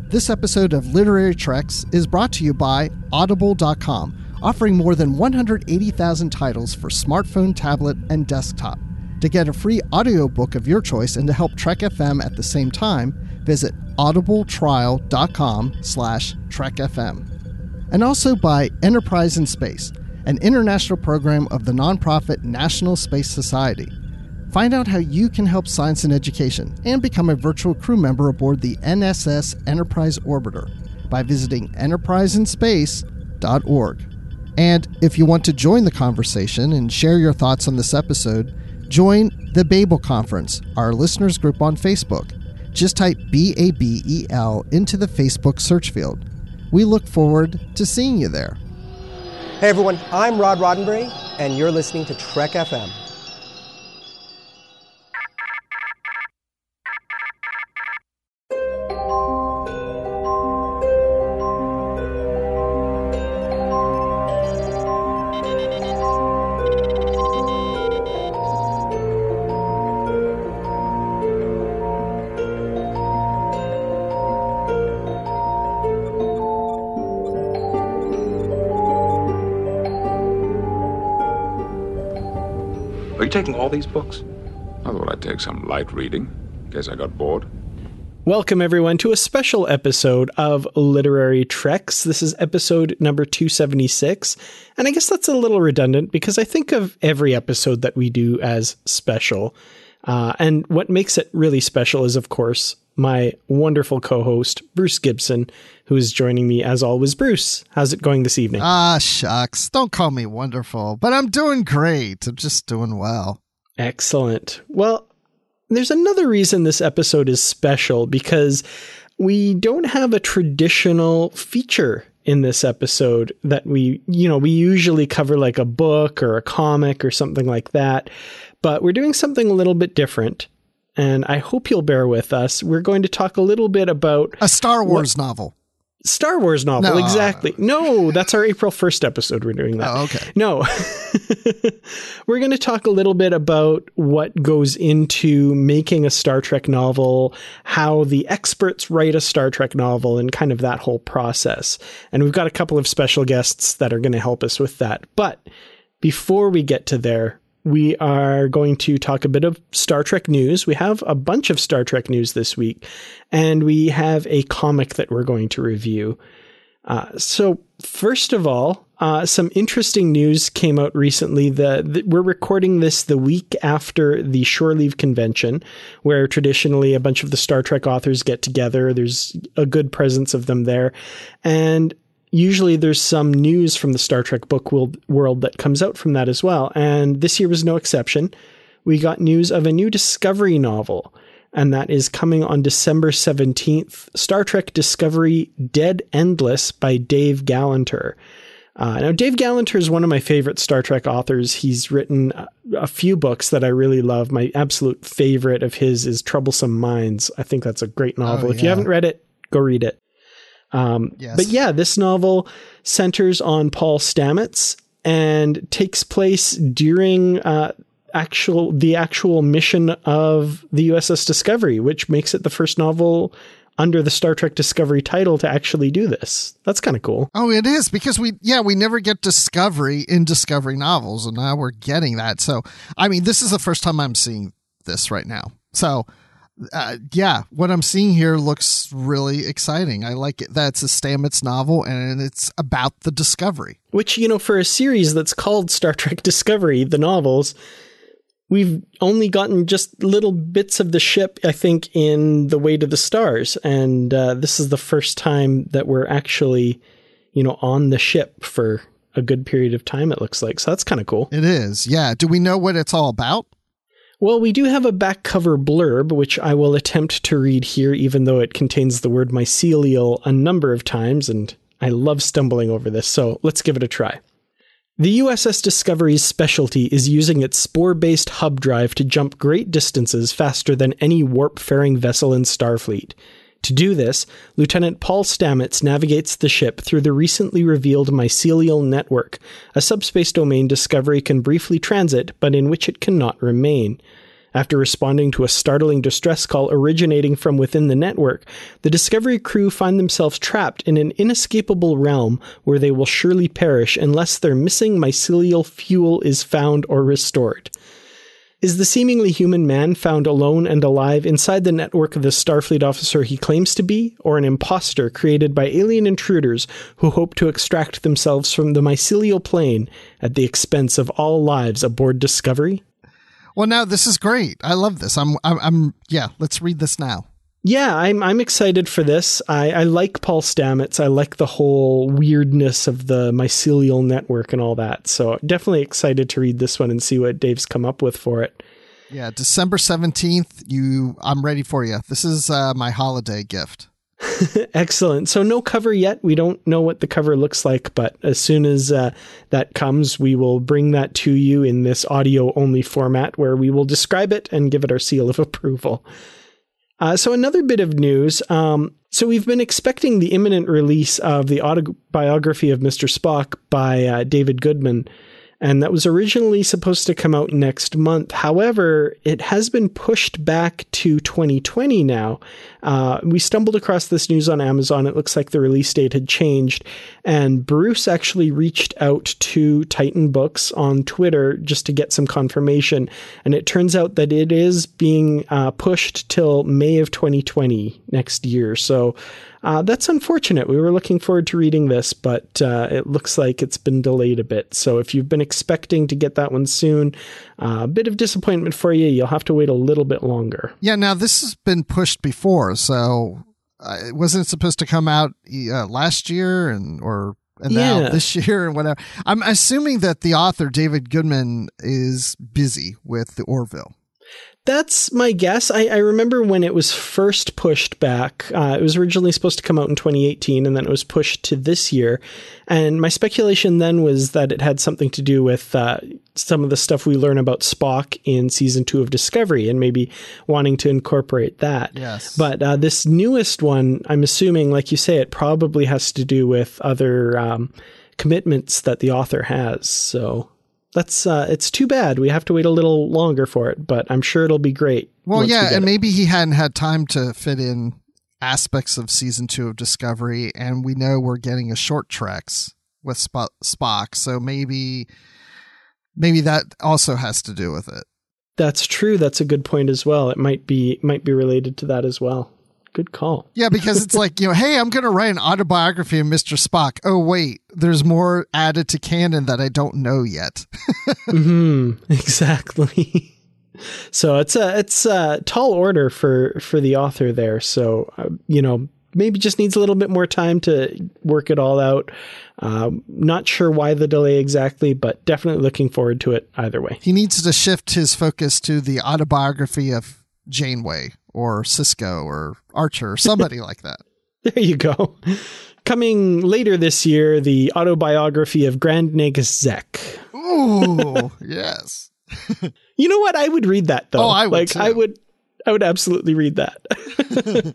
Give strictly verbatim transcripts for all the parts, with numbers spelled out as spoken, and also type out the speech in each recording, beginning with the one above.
This episode of Literary Treks is brought to you by Audible dot com, offering more than one hundred eighty thousand titles for smartphone, tablet, and desktop. To get a free audiobook of your choice and to help Trek F M at the same time, visit audibletrial.com slash trekfm. And also by Enterprise in Space, an international program of the nonprofit National Space Society. Find out how you can help science and education and become a virtual crew member aboard the N S S Enterprise Orbiter by visiting enterprise in space dot org. And if you want to join the conversation and share your thoughts on this episode, join the Babel Conference, our listeners group on Facebook. Just type B A B E L into the Facebook search field. We look forward to seeing you there. Hey everyone, I'm Rod Roddenberry, and you're listening to Trek F M. Are you taking all these books? I thought I'd take some light reading, in case I got bored. Welcome, everyone, to a special episode of Literary Treks. This is episode number two seventy-six, and I guess that's a little redundant because I think of every episode that we do as special. Uh, and what makes it really special is, of course, my wonderful co-host, Bruce Gibson, who is joining me as always. Bruce, how's it going this evening? Ah, shucks. Don't call me wonderful, but I'm doing great. I'm just doing well. Excellent. Well, there's another reason this episode is special, because we don't have a traditional feature in this episode that we, you know, we usually cover like a book or a comic or something like that, but we're doing something a little bit different. And I hope you'll bear with us. We're going to talk a little bit about a Star Wars what, novel. Star Wars novel, no. exactly. No, that's our April first episode. We're doing that. Oh, okay. No, we're going to talk a little bit about what goes into making a Star Trek novel, how the experts write a Star Trek novel, and kind of that whole process. And we've got a couple of special guests that are going to help us with that. But before we get to there, we are going to talk a bit of Star Trek news. We have a bunch of Star Trek news this week, and we have a comic that we're going to review. Uh, so first of all, uh, some interesting news came out recently. The, the, we're recording this the week after the Shore Leave Convention, where traditionally a bunch of the Star Trek authors get together. There's a good presence of them there. And usually there's some news from the Star Trek book world, world that comes out from that as well. And this year was no exception. We got news of a new Discovery novel, and that is coming on December seventeenth, Star Trek Discovery Dead Endless by Dave Galanter. Uh, now, Dave Galanter is one of my favorite Star Trek authors. He's written a, a few books that I really love. My absolute favorite of his is Troublesome Minds. I think that's a great novel. Oh, if you yeah. haven't read it, go read it. Um, yes. But yeah, this novel centers on Paul Stamets and takes place during uh, actual the actual mission of the U S S Discovery, which makes it the first novel under the Star Trek Discovery title to actually do this. That's kind of cool. Oh, it is, because we, yeah, we never get Discovery in Discovery novels, and now we're getting that. So, I mean, this is the first time I'm seeing this right now. So, Uh, yeah, what I'm seeing here looks really exciting. I like it. That's a Stamets novel, and it's about the Discovery. Which, you know, for a series that's called Star Trek Discovery, the novels, we've only gotten just little bits of the ship, I think, in The Way to the Stars. And uh, this is the first time that we're actually, you know, on the ship for a good period of time, it looks like. So that's kind of cool. It is, yeah. Do we know what it's all about? Well, we do have a back cover blurb, which I will attempt to read here, even though it contains the word mycelial a number of times, and I love stumbling over this, so let's give it a try. The U S S Discovery's specialty is using its spore-based hub drive to jump great distances faster than any warp-faring vessel in Starfleet. To do this, Lieutenant Paul Stamets navigates the ship through the recently revealed mycelial network, a subspace domain Discovery can briefly transit, but in which it cannot remain. After responding to a startling distress call originating from within the network, the Discovery crew find themselves trapped in an inescapable realm where they will surely perish unless their missing mycelial fuel is found or restored. Is the seemingly human man found alone and alive inside the network of the Starfleet officer he claims to be, or an imposter created by alien intruders who hope to extract themselves from the mycelial plane at the expense of all lives aboard Discovery? Well, now this is great. I love this. I'm, I'm, I'm yeah, let's read this now. Yeah, I'm I'm excited for this. I, I like Paul Stamets. I like the whole weirdness of the mycelial network and all that. So definitely excited to read this one and see what Dave's come up with for it. Yeah, December seventeenth, you, I'm ready for you. This is uh, my holiday gift. Excellent. So no cover yet. We don't know what the cover looks like, but as soon as uh, that comes, we will bring that to you in this audio only format where we will describe it and give it our seal of approval. Uh, so another bit of news. Um, so we've been expecting the imminent release of the autobiography of Mister Spock by uh, David Goodman. And that was originally supposed to come out next month. However, it has been pushed back to twenty twenty now. Uh, we stumbled across this news on Amazon. It looks like the release date had changed. And Bruce actually reached out to Titan Books on Twitter just to get some confirmation. And it turns out that it is being uh, pushed till May of twenty twenty next year. So Uh, that's unfortunate. We were looking forward to reading this, but uh, it looks like it's been delayed a bit. So if you've been expecting to get that one soon, uh, a bit of disappointment for you. You'll have to wait a little bit longer. Yeah, now this has been pushed before, so uh, wasn't it supposed to come out uh, last year and or and now Yeah. this year and whatever? I'm assuming that the author, David Goodman, is busy with the Orville. That's my guess. I, I remember when it was first pushed back, uh, it was originally supposed to come out in twenty eighteen, and then it was pushed to this year. And my speculation then was that it had something to do with uh, some of the stuff we learn about Spock in season two of Discovery, and maybe wanting to incorporate that. Yes. But uh, this newest one, I'm assuming, like you say, it probably has to do with other um, commitments that the author has. So that's uh, it's too bad. We have to wait a little longer for it, but I'm sure it'll be great. Well, once we yeah, get and it. maybe he hadn't had time to fit in aspects of season two of Discovery, and we know we're getting a short treks with Sp- Spock, so maybe maybe that also has to do with it. That's true. That's a good point as well. It might be might be related to that as well. Good call. Yeah, because it's like, you know, hey, I'm going to write an autobiography of Mister Spock. Oh, wait, there's more added to canon that I don't know yet. hmm exactly. So it's a it's a tall order for for the author there. So uh, you know, maybe just needs a little bit more time to work it all out. Uh, not sure why the delay exactly, but definitely looking forward to it either way. He needs to shift his focus to the autobiography of Janeway or Cisco or Archer or somebody like that. There you go. Coming later this year, the autobiography of Grand Nagus Zek. Ooh, yes. You know what? I would read that though. Oh, I would like too. I would I would absolutely read that.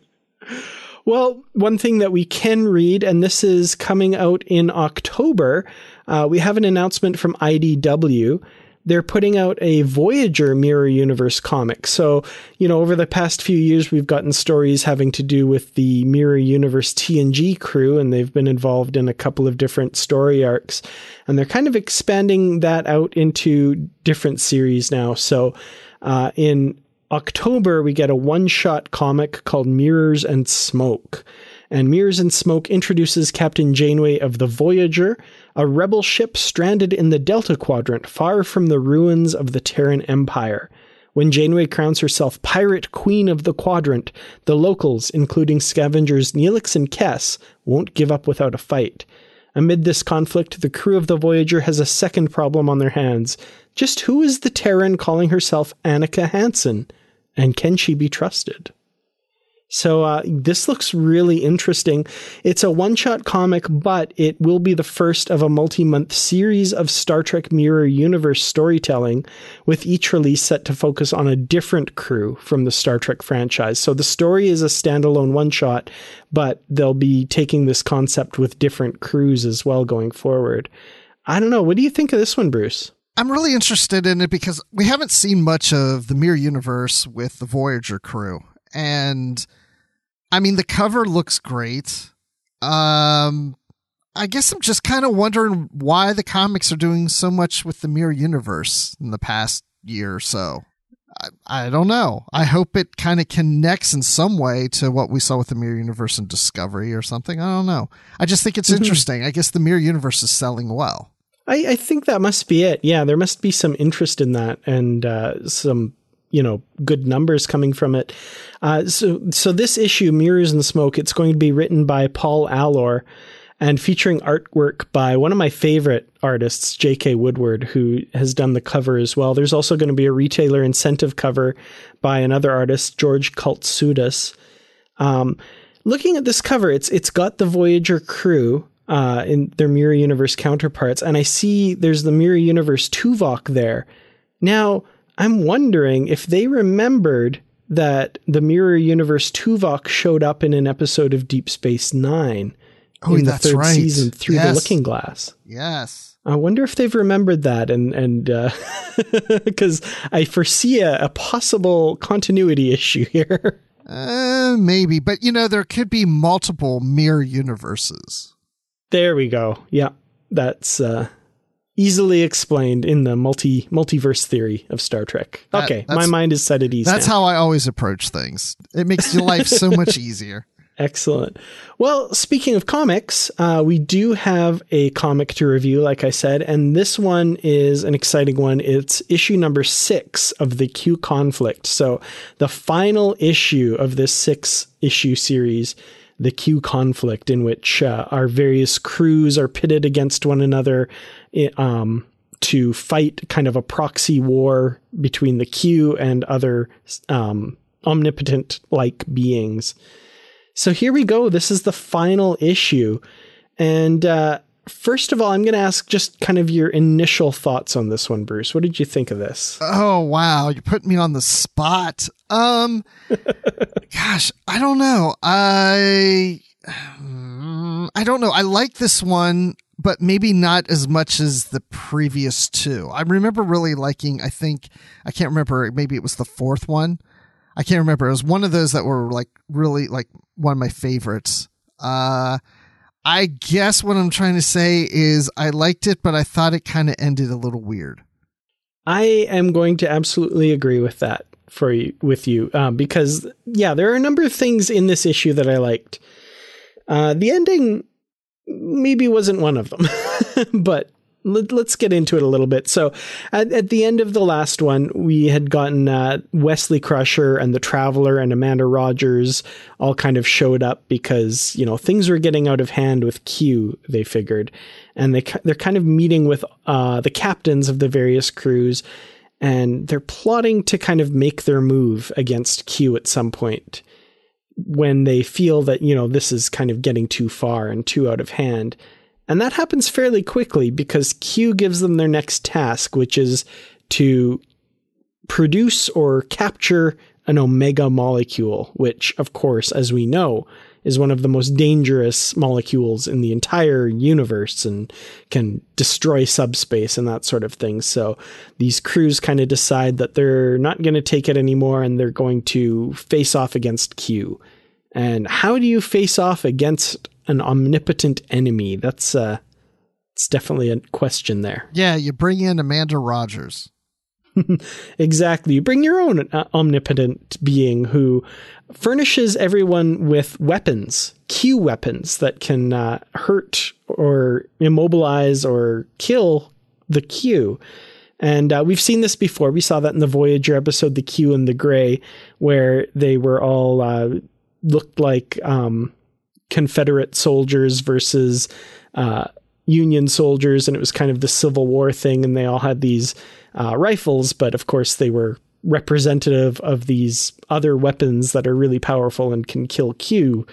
Well, one thing that we can read, and this is coming out in October, uh, we have an announcement from I D W. They're putting out a Voyager Mirror Universe comic. So, you know, over the past few years, we've gotten stories having to do with the Mirror Universe T N G crew, and they've been involved in a couple of different story arcs. And they're kind of expanding that out into different series now. So, uh, in October, we get a one-shot comic called Mirrors and Smoke. And Mirrors and Smoke introduces Captain Janeway of the Voyager, a rebel ship stranded in the Delta Quadrant, far from the ruins of the Terran Empire. When Janeway crowns herself Pirate Queen of the Quadrant, the locals, including scavengers Neelix and Kess, won't give up without a fight. Amid this conflict, the crew of the Voyager has a second problem on their hands. Just who is the Terran calling herself Annika Hansen? And can she be trusted? So uh, this looks really interesting. It's a one-shot comic, but it will be the first of a multi-month series of Star Trek Mirror Universe storytelling, with each release set to focus on a different crew from the Star Trek franchise. So the story is a standalone one-shot, but they'll be taking this concept with different crews as well going forward. I don't know. What do you think of this one, Bruce? I'm really interested in it because we haven't seen much of the Mirror Universe with the Voyager crew. And I mean, the cover looks great. Um, I guess I'm just kind of wondering why the comics are doing so much with the Mirror Universe in the past year or so. I, I don't know. I hope it kind of connects in some way to what we saw with the Mirror Universe in Discovery or something. I don't know. I just think it's mm-hmm. interesting. I guess the Mirror Universe is selling well. I, I think that must be it. Yeah, there must be some interest in that and uh, some, you know, good numbers coming from it. Uh, so, so this issue, Mirrors and Smoke, it's going to be written by Paul Allor and featuring artwork by one of my favorite artists, J K. Woodward, who has done the cover as well. There's also going to be a retailer incentive cover by another artist, George Kaltsoudas. Um, looking at this cover, it's it's got the Voyager crew uh, in their Mirror Universe counterparts, and I see there's the Mirror Universe Tuvok there. Now, I'm wondering if they remembered that the Mirror Universe Tuvok showed up in an episode of Deep Space Nine. Oh, in the that's third right. season, Through yes. the Looking Glass. Yes. I wonder if they've remembered that, and and because uh, I foresee a, a possible continuity issue here. Uh, maybe, but you know, there could be multiple mirror universes. There we go. Yeah, that's uh, easily explained in the multi multiverse theory of Star Trek. That, okay, my mind is set at ease. That's now. how I always approach things. It makes your life so much easier. Excellent. Well, speaking of comics, uh, we do have a comic to review, like I said, and this one is an exciting one. It's issue number six of the Q Conflict. So the final issue of this six issue series, the Q Conflict, in which uh, our various crews are pitted against one another um, to fight kind of a proxy war between the Q and other um, omnipotent-like beings. So here we go. This is the final issue. And uh, first of all, I'm going to ask just kind of your initial thoughts on this one, Bruce. What did you think of this? Oh, wow. You put me on the spot. Um, gosh, I don't know. I, I don't know. I like this one, but maybe not as much as the previous two. I remember really liking, I think, I can't remember, maybe it was the fourth one. I can't remember. It was one of those that were like really like one of my favorites. Uh, I guess what I'm trying to say is I liked it, but I thought it kind of ended a little weird. I am going to absolutely agree with that for you, with you, um, because yeah, there are a number of things in this issue that I liked. Uh, the ending maybe wasn't one of them, but let's get into it a little bit. So at, at the end of the last one, we had gotten uh, Wesley Crusher and the Traveler and Amanda Rogers all kind of showed up because, you know, things were getting out of hand with Q, they figured. And they, they're kind of meeting with uh, the captains of the various crews, and they're plotting to kind of make their move against Q at some point when they feel that, you know, this is kind of getting too far and too out of hand. And that happens fairly quickly because Q gives them their next task, which is to produce or capture an omega molecule, which, of course, as we know, is one of the most dangerous molecules in the entire universe and can destroy subspace and that sort of thing. So these crews kind of decide that they're not going to take it anymore and they're going to face off against Q. And how do you face off against an omnipotent enemy? That's uh, it's definitely a question there. Yeah, you bring in Amanda Rogers. Exactly. You bring your own uh, omnipotent being who furnishes everyone with weapons, Q weapons that can uh, hurt or immobilize or kill the Q. And uh, we've seen this before. We saw that in the Voyager episode, The Q and the Gray, where they were all uh, looked like um, Confederate soldiers versus uh, Union soldiers, and it was kind of the Civil War thing, and they all had these uh, rifles, but of course they were representative of these other weapons that are really powerful and can kill Q.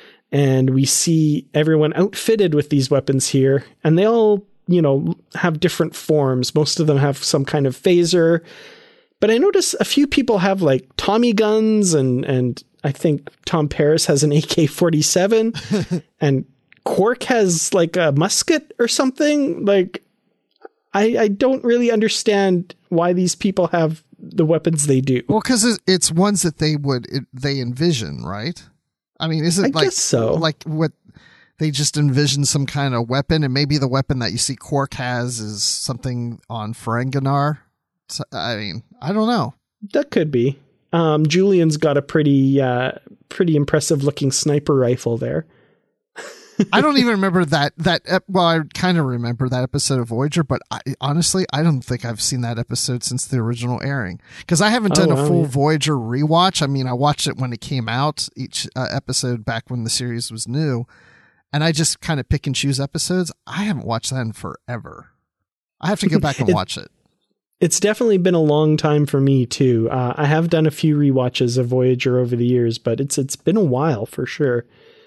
And we see everyone outfitted with these weapons here, and they all, you know, have different forms. Most of them have some kind of phaser, but I notice a few people have like Tommy guns, and and I think Tom Paris has an A K forty-seven and Quark has like a musket or something. Like, I, I don't really understand why these people have the weapons they do. Well, because it's ones that they would it, they envision, right? I mean, is it I like guess so. like what they just envision some kind of weapon, and maybe the weapon that you see Quark has is something on Ferenginar? So, I mean, I don't know. That could be. Um, Julian's got a pretty uh, pretty impressive looking sniper rifle there. I don't even remember that that well I kind of remember that episode of Voyager, but I, honestly I don't think I've seen that episode since the original airing, because I haven't done oh, a wow, full yeah. Voyager rewatch. I mean, I watched it when it came out, each uh, episode back when the series was new, and I just kind of pick and choose episodes. I haven't watched that in forever. I have to go back and it, watch it. It's definitely been a long time for me too. Uh, I have done a few rewatches of Voyager over the years, but it's it's been a while for sure.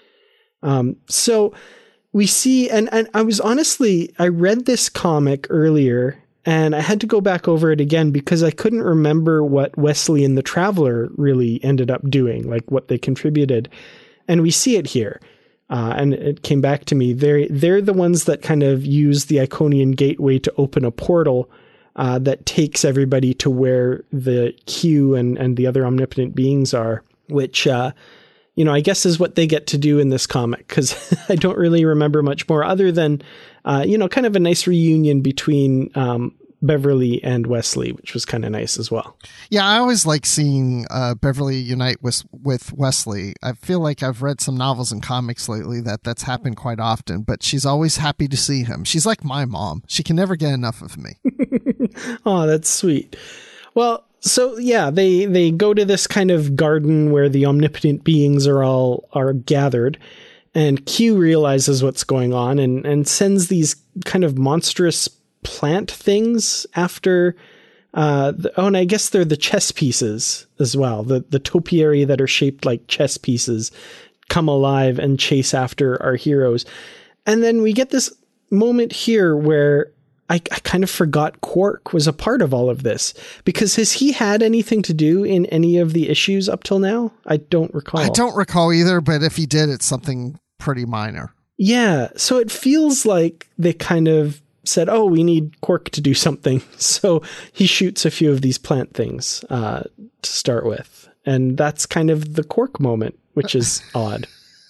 Um, so we see, and, and I was honestly, I read this comic earlier and I had to go back over it again because I couldn't remember what Wesley and the Traveler really ended up doing, like what they contributed. And we see it here. Uh, and it came back to me. They're, they're the ones that kind of use the Iconian Gateway to open a portal uh, that takes everybody to where the Q and, and the other omnipotent beings are, which, uh, you know, I guess is what they get to do in this comic, because I don't really remember much more other than, uh, you know, kind of a nice reunion between um, Beverly and Wesley, which was kind of nice as well. Yeah, I always like seeing uh, Beverly unite with, with Wesley. I feel like I've read some novels and comics lately that that's happened quite often, but she's always happy to see him. She's like my mom. She can never get enough of me. Oh, that's sweet. Well, so yeah, they, they go to this kind of garden where the omnipotent beings are all are gathered, and Q realizes what's going on and, and sends these kind of monstrous plant things after, uh, the, oh, and I guess they're the chess pieces as well. The, the topiary that are shaped like chess pieces come alive and chase after our heroes. And then we get this moment here where I, I kind of forgot Quark was a part of all of this, because has he had anything to do in any of the issues up till now? I don't recall. I don't recall either, but if he did, it's something pretty minor. Yeah. So it feels like they kind of said, oh, we need Quark to do something. So he shoots a few of these plant things uh, to start with. And that's kind of the Quark moment, which is odd.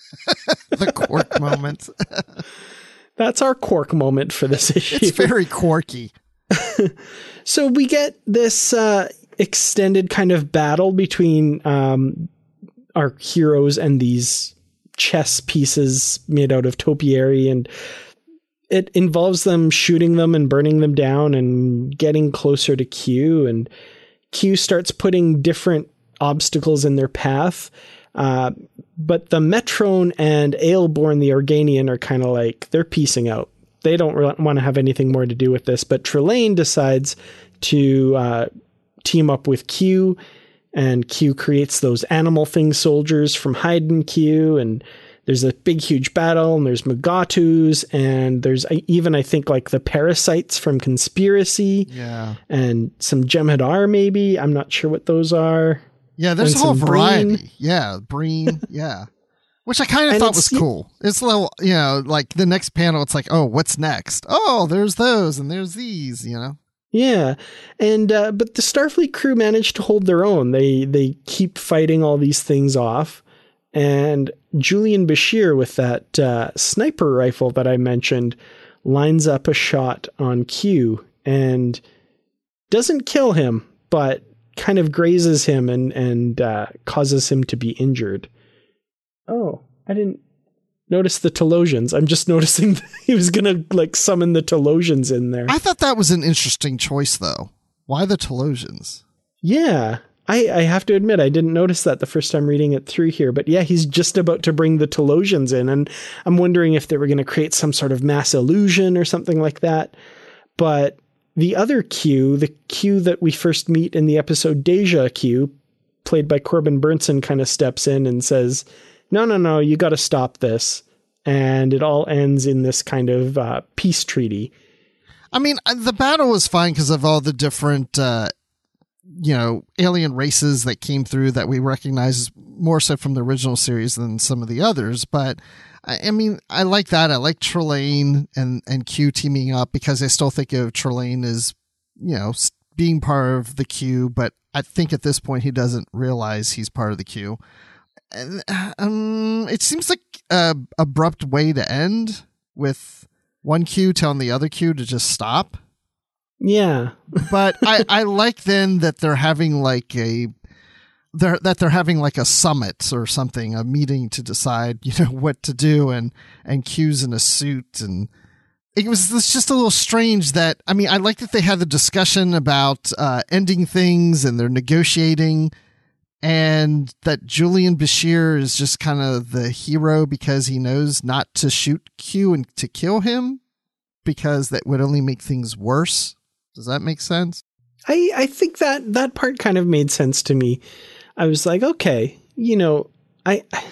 The Quark moment. That's our Quark moment for this issue. It's very quirky. So we get this uh, extended kind of battle between um, our heroes and these chess pieces made out of topiary, and it involves them shooting them and burning them down and getting closer to Q, and Q starts putting different obstacles in their path. Uh, but the Metrone and Aelborn, the Organian, are kind of like, they're piecing out. They don't re- want to have anything more to do with this. But Trelane decides to uh, team up with Q, and Q creates those animal thing soldiers from Hyde and Q, and there's a big, huge battle, and there's Magatus, and there's even, I think, like the parasites from Conspiracy. Yeah. And some Jem'Hadar, maybe. I'm not sure what those are. Yeah, there's And a whole some variety. Breen. Yeah, Breen. Yeah. Which I kind of And thought it's- was cool. It's a little, you know, like the next panel, it's like, oh, what's next? Oh, there's those and there's these, you know? Yeah. And, uh, but the Starfleet crew managed to hold their own. They, they keep fighting all these things off. And Julian Bashir, with that uh, sniper rifle that I mentioned, lines up a shot on Q and doesn't kill him, but kind of grazes him and, and uh, causes him to be injured. Oh, I didn't notice the Telosians. I'm just noticing that he was going to like summon the Telosians in there. I thought that was an interesting choice, though. Why the Telosians? Yeah. I, I have to admit, I didn't notice that the first time reading it through here, but yeah, he's just about to bring the Telosians in, and I'm wondering if they were going to create some sort of mass illusion or something like that. But the other Q, the Q that we first meet in the episode Deja Q, played by Corbin Burnson, kind of steps in and says, no, no, no, you got to stop this. And it all ends in this kind of uh, peace treaty. I mean, the battle was fine because of all the different uh, you know, alien races that came through that we recognize more so from the original series than some of the others. But I, I mean, I like that. I like Trelane and, and Q teaming up because I still think of Trelane as, you know, being part of the Q, but I think at this point he doesn't realize he's part of the Q. And um, it seems like a abrupt way to end with one Q telling the other Q to just stop. Yeah. But I, I like then that they're having like a they're that they're having like a summit or something, a meeting to decide, you know, what to do, and and Q's in a suit, and it was it's just a little strange that I mean I like that they had the discussion about uh, ending things and they're negotiating, and that Julian Bashir is just kind of the hero because he knows not to shoot Q and to kill him because that would only make things worse. Does that make sense? I, I think that that part kind of made sense to me. I was like, okay, you know, I, I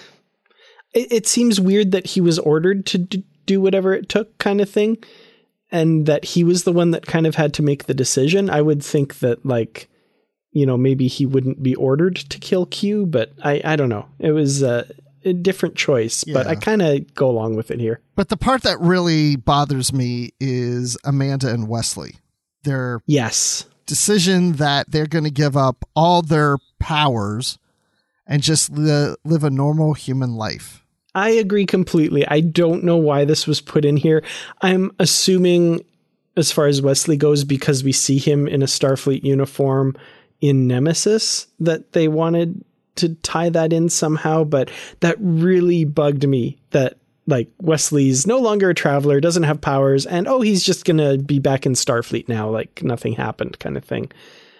it, it seems weird that he was ordered to d- do whatever it took kind of thing. And that he was the one that kind of had to make the decision. I would think that like, you know, maybe he wouldn't be ordered to kill Q, but I, I don't know. It was uh, a different choice, yeah. But I kind of go along with it here. But the part that really bothers me is Amanda and Wesley. Their yes. decision that they're going to give up all their powers and just li- live a normal human life. I agree completely. I don't know why this was put in here. I'm assuming, as far as Wesley goes, because we see him in a Starfleet uniform in Nemesis, that they wanted to tie that in somehow. But that really bugged me that like Wesley's no longer a traveler, doesn't have powers, and oh, he's just going to be back in Starfleet now, like nothing happened kind of thing.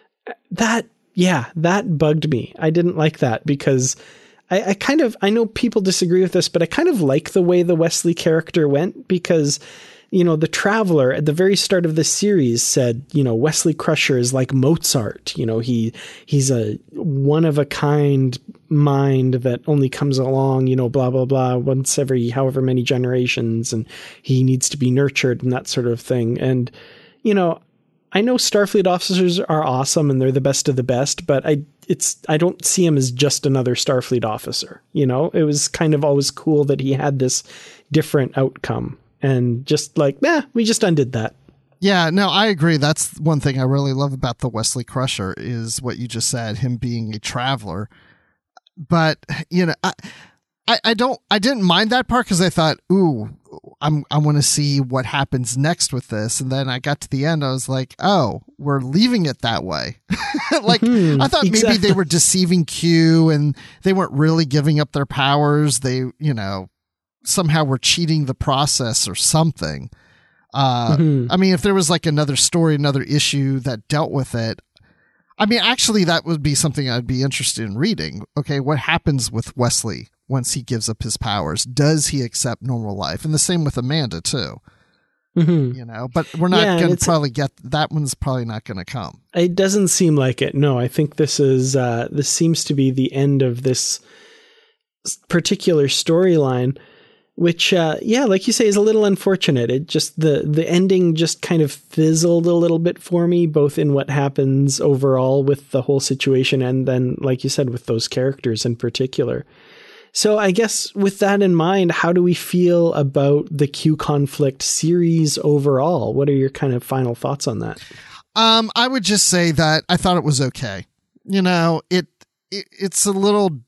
That, yeah, that bugged me. I didn't like that because I, I kind of, I know people disagree with this, but I kind of like the way the Wesley character went because, you know, the Traveler at the very start of the series said, you know, Wesley Crusher is like Mozart. You know, he he's a one of a kind mind that only comes along, you know, blah, blah, blah, once every however many generations, and he needs to be nurtured and that sort of thing. And, you know, I know Starfleet officers are awesome and they're the best of the best, but I it's I don't see him as just another Starfleet officer. You know, it was kind of always cool that he had this different outcome. And just like, nah, we just undid that. Yeah, no, I agree. That's one thing I really love about the Wesley Crusher is what you just said, him being a traveler. But, you know, I I, I don't I didn't mind that part because I thought, ooh, I'm I want to see what happens next with this. And then I got to the end, I was like, oh, we're leaving it that way. Like mm-hmm, I thought exactly. Maybe they were deceiving Q and they weren't really giving up their powers. They, you know, somehow we're cheating the process or something. Uh, mm-hmm. I mean, if there was like another story, another issue that dealt with it, I mean, actually that would be something I'd be interested in reading. Okay. What happens with Wesley once he gives up his powers? Does he accept normal life? And the same with Amanda too, mm-hmm. you know, but we're not yeah, going to probably get, that one's probably not going to come. It doesn't seem like it. No, I think this is, uh, this seems to be the end of this particular storyline. Which, uh, yeah, like you say, is a little unfortunate. It just, the, the ending just kind of fizzled a little bit for me, both in what happens overall with the whole situation and then, like you said, with those characters in particular. So I guess with that in mind, how do we feel about the Q conflict series overall? What are your kind of final thoughts on that? Um, I would just say that I thought it was okay. You know, it, it it's a little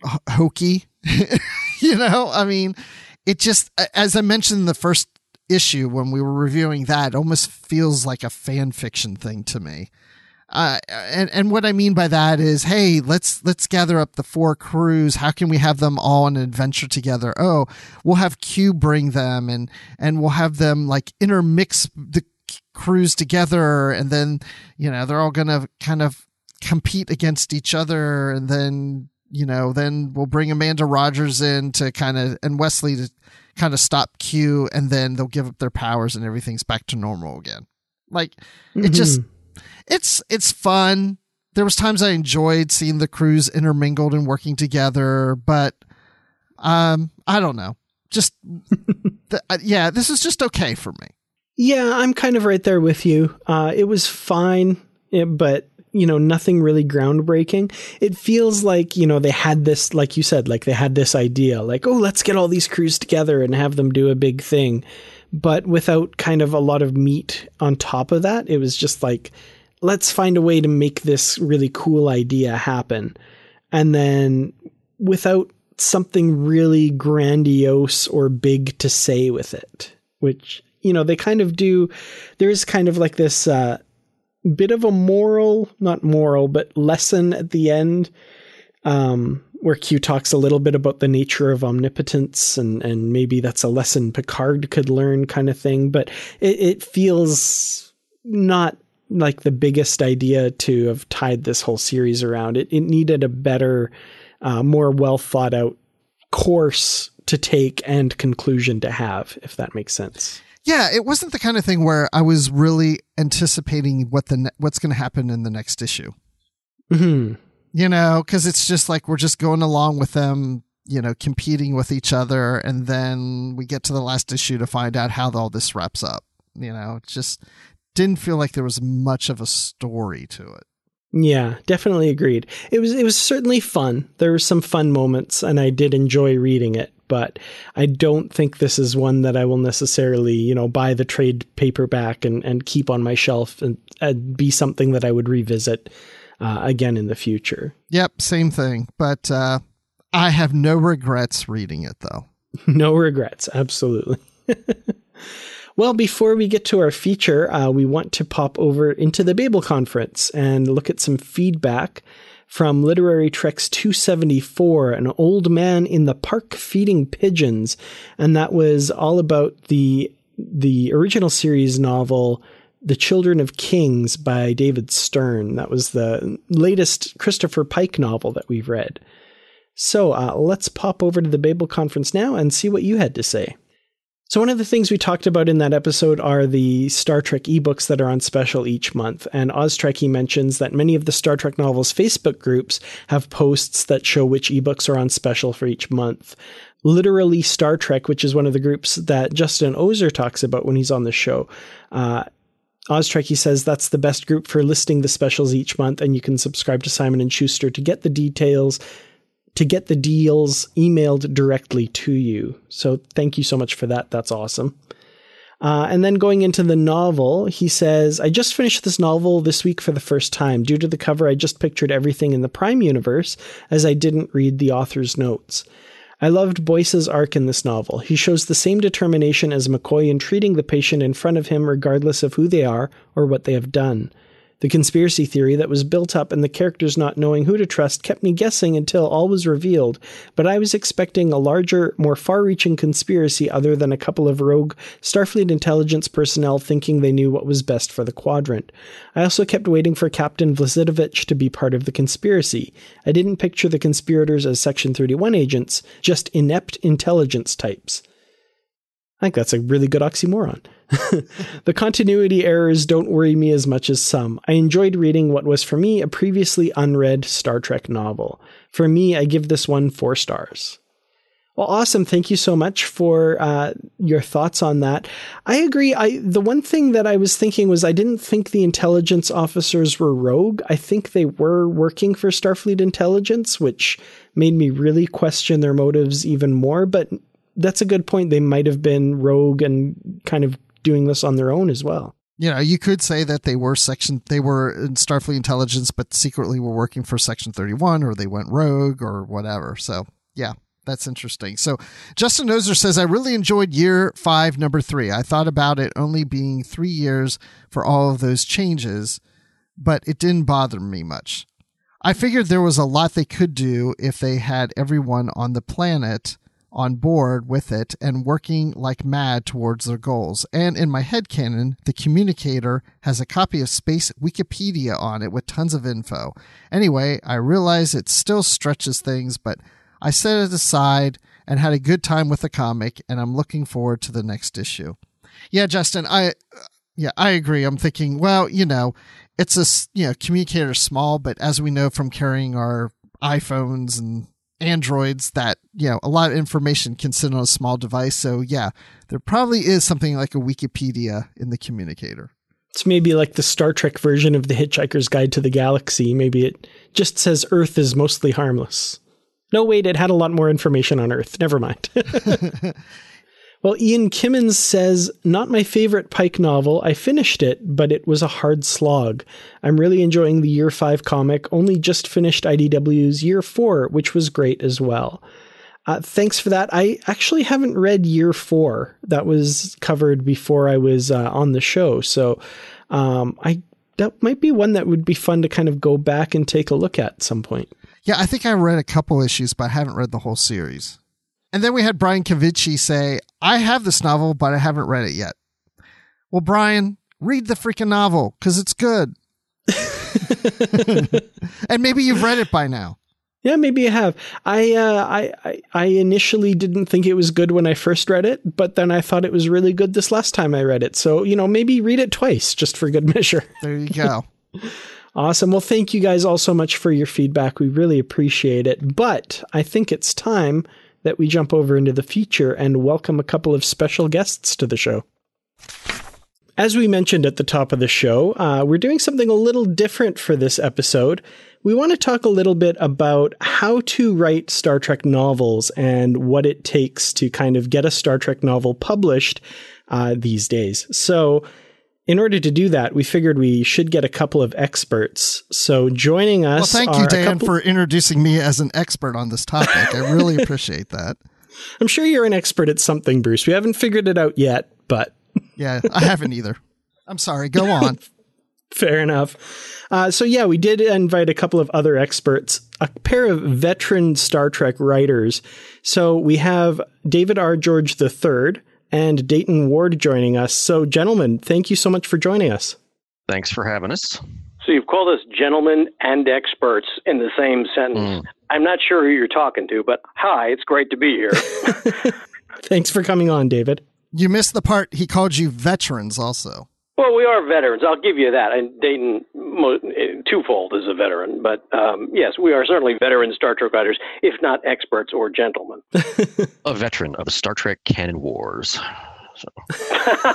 hokey, you know, I mean, it just, as I mentioned in the first issue when we were reviewing that, it almost feels like a fan fiction thing to me. Uh, and, and what I mean by that is, hey, let's let's gather up the four crews. How can we have them all on an adventure together? Oh, we'll have Q bring them, and and we'll have them like intermix the crews together, and then you know they're all gonna kind of compete against each other, and then. You know, then we'll bring Amanda Rogers in to kind of, and Wesley to kind of stop Q, and then they'll give up their powers and everything's back to normal again. Like, mm-hmm. it just, it's, it's fun. There was times I enjoyed seeing the crews intermingled and working together, but, um, I don't know. Just, the, uh, yeah, this is just okay for me. Yeah, I'm kind of right there with you. Uh, it was fine, it, but you know, nothing really groundbreaking. It feels like, you know, they had this, like you said, like they had this idea, like, oh, let's get all these crews together and have them do a big thing. But without kind of a lot of meat on top of that, it was just like, let's find a way to make this really cool idea happen. And then without something really grandiose or big to say with it, which, you know, they kind of do. There's kind of like this uh, bit of a moral, not moral, but lesson at the end, um, where Q talks a little bit about the nature of omnipotence, and, and maybe that's a lesson Picard could learn kind of thing. But it, it feels not like the biggest idea to have tied this whole series around. It, it needed a better, uh, more well thought out course to take and conclusion to have, if that makes sense. Yeah, it wasn't the kind of thing where I was really anticipating what the ne- what's going to happen in the next issue. Mm-hmm. You know, because it's just like we're just going along with them, you know, competing with each other, and then we get to the last issue to find out how all this wraps up. You know, it just didn't feel like there was much of a story to it. Yeah, definitely agreed. It was it was certainly fun. There were some fun moments, and I did enjoy reading it, but I don't think this is one that I will necessarily, you know, buy the trade paperback and, and keep on my shelf and, and be something that I would revisit uh, again in the future. Yep, same thing. But uh, I have no regrets reading it, though. No regrets, absolutely. Well, before we get to our feature, uh, we want to pop over into the Babel Conference and look at some feedback from Literary Treks two seventy-four, An Old Man in the Park Feeding Pigeons. And that was all about the the original series novel, The Children of Kings by David Stern. That was the latest Christopher Pike novel that we've read. So uh, let's pop over to the Babel Conference now and see what you had to say. So one of the things we talked about in that episode are the Star Trek ebooks that are on special each month. And Oztrekkie mentions that many of the Star Trek novels Facebook groups have posts that show which ebooks are on special for each month. Literally Star Trek, which is one of the groups that Justin Ozer talks about when he's on the show. Uh, Oztrekkie says that's the best group for listing the specials each month, and you can subscribe to Simon and Schuster to get the details to get the deals emailed directly to you. So thank you so much for that. That's awesome. Uh, and then going into the novel, he says, I just finished this novel this week for the first time. Due to the cover, I just pictured everything in the Prime universe, as I didn't read the author's notes. I loved Boyce's arc in this novel. He shows the same determination as McCoy in treating the patient in front of him regardless of who they are or what they have done. The conspiracy theory that was built up and the characters not knowing who to trust kept me guessing until all was revealed, but I was expecting a larger, more far-reaching conspiracy other than a couple of rogue Starfleet intelligence personnel thinking they knew what was best for the quadrant. I also kept waiting for Captain Vlasidovich to be part of the conspiracy. I didn't picture the conspirators as Section thirty-one agents, just inept intelligence types. I think that's a really good oxymoron. The continuity errors don't worry me as much as some. I enjoyed reading what was for me a previously unread Star Trek novel. For me, I give this one four stars. Well, awesome. Thank you so much for uh, your thoughts on that. I agree. I the one thing that I was thinking was I didn't think the intelligence officers were rogue. I think they were working for Starfleet intelligence, which made me really question their motives even more. But that's a good point. They might have been rogue and kind of doing this on their own as well. You know, you could say that they were section, they were in Starfleet intelligence, but secretly were working for Section thirty-one, or they went rogue or whatever. So yeah, that's interesting. So Justin Ozer says, I really enjoyed year five, number three. I thought about it only being three years for all of those changes, but it didn't bother me much. I figured there was a lot they could do if they had everyone on the planet on board with it and working like mad towards their goals. And in my headcanon, the communicator has a copy of Space Wikipedia on it with tons of info. Anyway, I realize it still stretches things, but I set it aside and had a good time with the comic, and I'm looking forward to the next issue. Yeah, Justin, I yeah, I agree. I'm thinking, well, you know, it's a, you know, communicator small, but as we know from carrying our iPhones and Androids, that, you know, a lot of information can sit on a small device. So yeah, there probably is something like a Wikipedia in the communicator. It's maybe like the Star Trek version of The Hitchhiker's Guide to the Galaxy. Maybe it just says Earth is mostly harmless. No, wait, it had a lot more information on Earth. Never mind. Well, Ian Kimmins says, not my favorite Pike novel. I finished it, but it was a hard slog. I'm really enjoying the Year five comic. Only just finished I D W's Year four, which was great as well. Uh, thanks for that. I actually haven't read Year four. That was covered before I was uh, on the show. So um, I that might be one that would be fun to kind of go back and take a look at at some point. Yeah, I think I read a couple issues, but I haven't read the whole series. And then we had Brian Cavici say, I have this novel, but I haven't read it yet. Well, Brian, read the freaking novel, because it's good. And maybe you've read it by now. Yeah, maybe you have. I, uh, I, I, I initially didn't think it was good when I first read it, but then I thought it was really good this last time I read it. So, you know, maybe read it twice, just for good measure. There you go. Awesome. Well, thank you guys all so much for your feedback. We really appreciate it. But I think it's time that we jump over into the future and welcome a couple of special guests to the show. As we mentioned at the top of the show, uh, we're doing something a little different for this episode. We want to talk a little bit about how to write Star Trek novels and what it takes to kind of get a Star Trek novel published uh, these days. So in order to do that, we figured we should get a couple of experts. So joining us. Well, thank you, Dan, couple- for introducing me as an expert on this topic. I really appreciate that. I'm sure you're an expert at something, Bruce. We haven't figured it out yet, but. Yeah, I haven't either. I'm sorry. Go on. Fair enough. Uh, so yeah, we did invite a couple of other experts, a pair of veteran Star Trek writers. So we have David R. George the third and Dayton Ward joining us. So gentlemen, thank you so much for joining us. Thanks for having us. So you've called us gentlemen and experts in the same sentence. Mm. I'm not sure who you're talking to, but hi, it's great to be here. Thanks for coming on, David. You missed the part he called you veterans also. Well, we are veterans. I'll give you that. And Dayton, twofold, is a veteran. But um, yes, we are certainly veteran Star Trek writers, if not experts or gentlemen. A veteran of the Star Trek canon wars. So.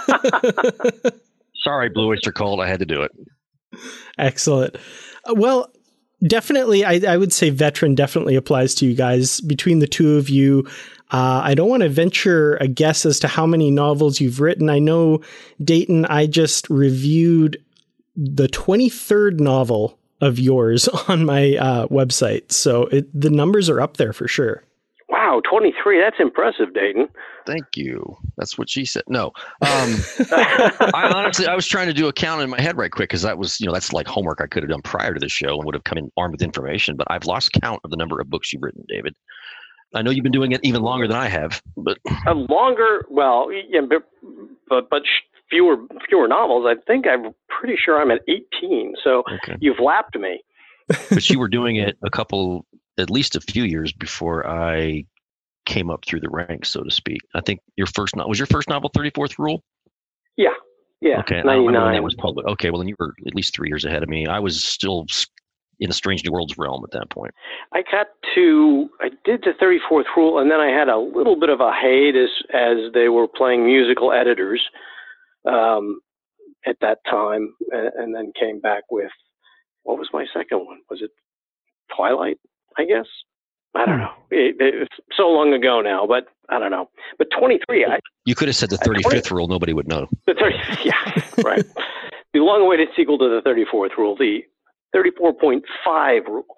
Sorry, Blue Oyster Cult. I had to do it. Excellent. Well, definitely, I, I would say veteran definitely applies to you guys. Between the two of you, Uh, I don't want to venture a guess as to how many novels you've written. I know, Dayton, I just reviewed the twenty-third novel of yours on my uh, website. So it, the numbers are up there for sure. Wow, twenty-three. That's impressive, Dayton. Thank you. That's what she said. No. Um, I honestly, I was trying to do a count in my head right quick because that was, you know, that's like homework I could have done prior to the show and would have come in armed with information. But I've lost count of the number of books you've written, David. I know you've been doing it even longer than I have, but a longer, well, yeah, but but, but fewer fewer novels. I think I'm pretty sure I'm at eighteen. So okay. You've lapped me. But you were doing it a couple, at least a few years before I came up through the ranks, so to speak. I think your first novel was your first novel, thirty-fourth Rule. Yeah, yeah. Okay, I don't remember when that was public. Okay, well then you were at least three years ahead of me. I was still in a Strange New Worlds realm at that point. I got to, I did the thirty-fourth Rule, and then I had a little bit of a hiatus as they were playing musical editors um, at that time, and, and then came back with, what was my second one? Was it Twilight, I guess? I don't know. It, it's so long ago now, but I don't know. But twenty-three, I... You could have said the thirty-fifth Rule, nobody would know. The thirty, yeah, right. The long-awaited sequel to the thirty-fourth Rule, the thirty-four point five Rule.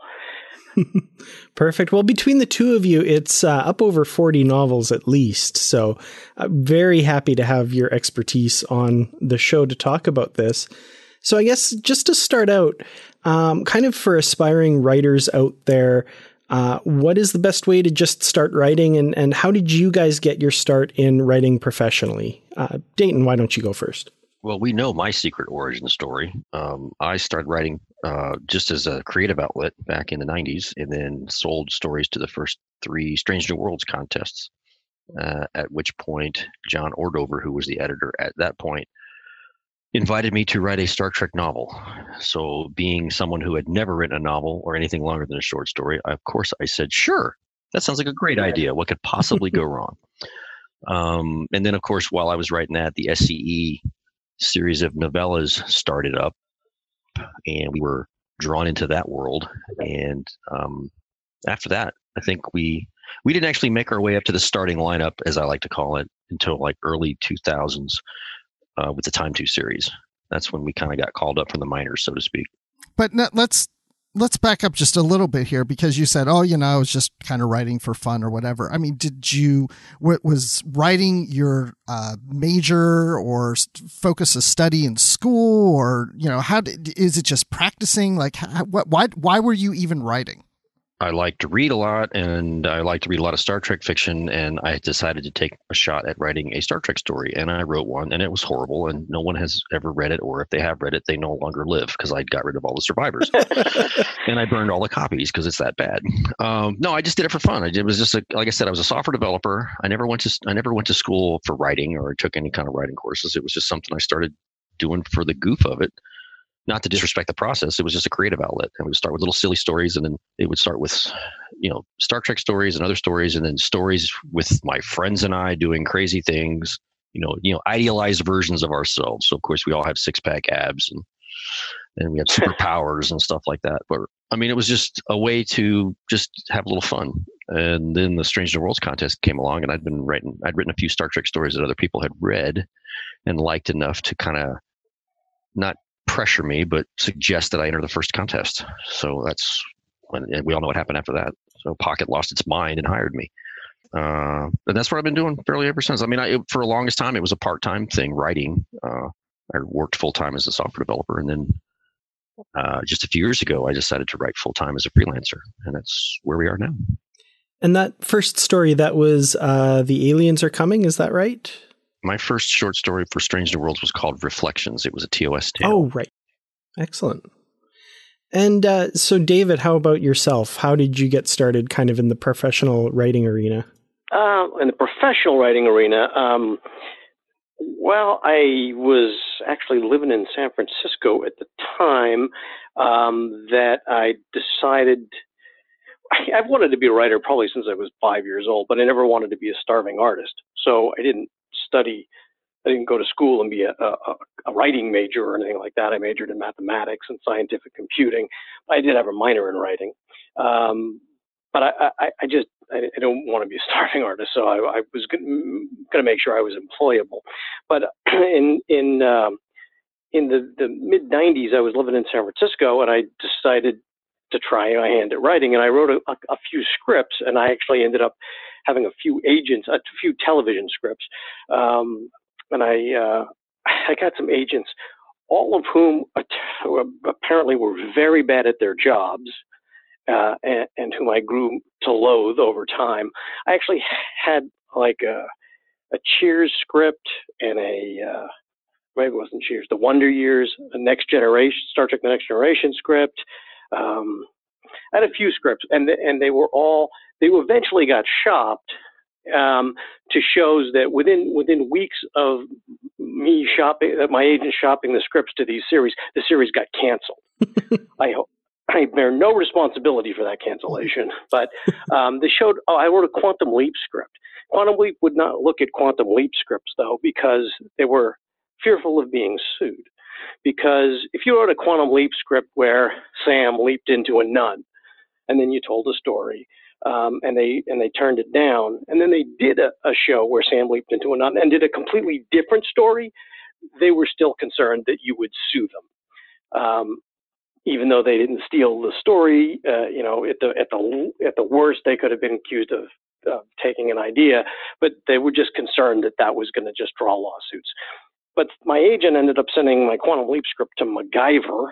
Perfect. Well, between the two of you, it's uh, up over forty novels at least. So I'm very happy to have your expertise on the show to talk about this. So I guess just to start out, um, kind of for aspiring writers out there, uh, what is the best way to just start writing, and, and how did you guys get your start in writing professionally? Uh, Dayton, why don't you go first? Well, we know my secret origin story. Um, I started writing uh, just as a creative outlet back in the nineties, and then sold stories to the first three Strange New Worlds contests, uh, at which point John Ordover, who was the editor at that point, invited me to write a Star Trek novel. So being someone who had never written a novel or anything longer than a short story, of course I said, sure, that sounds like a great idea. What could possibly go wrong? Um, and then, of course, while I was writing that, the S C E series of novellas started up, and we were drawn into that world. And um, after that, I think we we didn't actually make our way up to the starting lineup, as I like to call it, until like early two thousands uh, with the Time two series. That's when we kind of got called up from the minors, so to speak. But no, let's let's back up just a little bit here, because you said, oh, you know, I was just kind of writing for fun or whatever. I mean, did you, what was writing your uh, major or focus of study in school, or, you know, how did, is it just practicing? Like, how, what, why, why were you even writing? I like to read a lot, and I like to read a lot of Star Trek fiction, and I decided to take a shot at writing a Star Trek story, and I wrote one, and it was horrible, and no one has ever read it, or if they have read it, they no longer live, because I got rid of all the survivors. And I burned all the copies because it's that bad. Um, no, I just did it for fun. I did, it was just, a, like I said, I was a software developer. I never went to I never went to school for writing or took any kind of writing courses. It was just something I started doing for the goof of it. Not to disrespect the process, it was just a creative outlet. And we would start with little silly stories, and then it would start with, you know, Star Trek stories and other stories, and then stories with my friends and I doing crazy things, you know, you know, idealized versions of ourselves. So of course we all have six pack abs, and and we have superpowers and stuff like that. But I mean, it was just a way to just have a little fun. And then the Strange New Worlds contest came along, and I'd been writing, I'd written a few Star Trek stories that other people had read and liked enough to kind of not pressure me, but suggest that I enter the first contest. So that's when, and we all know what happened after that. So Pocket lost its mind and hired me. Uh, and that's what I've been doing fairly ever since. I mean, I, it, for the longest time, it was a part-time thing, writing. Uh, I worked full-time as a software developer. And then uh, just a few years ago, I decided to write full-time as a freelancer. And that's where we are now. And that first story, that was uh, The Aliens Are Coming, is that right? My first short story for Strange New Worlds was called Reflections. It was a T O S tale. Oh, right. Excellent. And uh, so, David, how about yourself? How did you get started kind of in the professional writing arena? Uh, in the professional writing arena, um, well, I was actually living in San Francisco at the time um, that I decided I, I've wanted to be a writer probably since I was five years old, but I never wanted to be a starving artist. So I didn't study. I didn't go to school and be a, a, a writing major or anything like that. I majored in mathematics and scientific computing. I did have a minor in writing. Um, but I, I, I just, I, I don't want to be a starving artist. So I, I was going to make sure I was employable. But in, in, um, in the, the mid nineties, I was living in San Francisco, and I decided to try my hand at writing. And I wrote a, a, a few scripts, and I actually ended up having a few agents, a few television scripts. Um, and I, uh, I got some agents, all of whom apparently were very bad at their jobs, uh, and, and whom I grew to loathe over time. I actually had like a, a Cheers script and a, uh, maybe it wasn't Cheers, The Wonder Years, the Next Generation, Star Trek The Next Generation script. Um, I had a few scripts, and th- and they were all, they eventually got shopped um, to shows that within within weeks of me shopping, uh, my agent shopping the scripts to these series, the series got canceled. I hope. I bear no responsibility for that cancellation, but um, they showed, oh, I wrote a Quantum Leap script. Quantum Leap would not look at Quantum Leap scripts, though, because they were fearful of being sued. Because if you wrote a Quantum Leap script where Sam leaped into a nun, and then you told a story, um, and they and they turned it down, and then they did a, a show where Sam leaped into a nun and did a completely different story, they were still concerned that you would sue them. Um, even though they didn't steal the story, uh, you know, at the at the at the worst, they could have been accused of uh, taking an idea, but they were just concerned that that was going to just draw lawsuits. But my agent ended up sending my Quantum Leap script to MacGyver,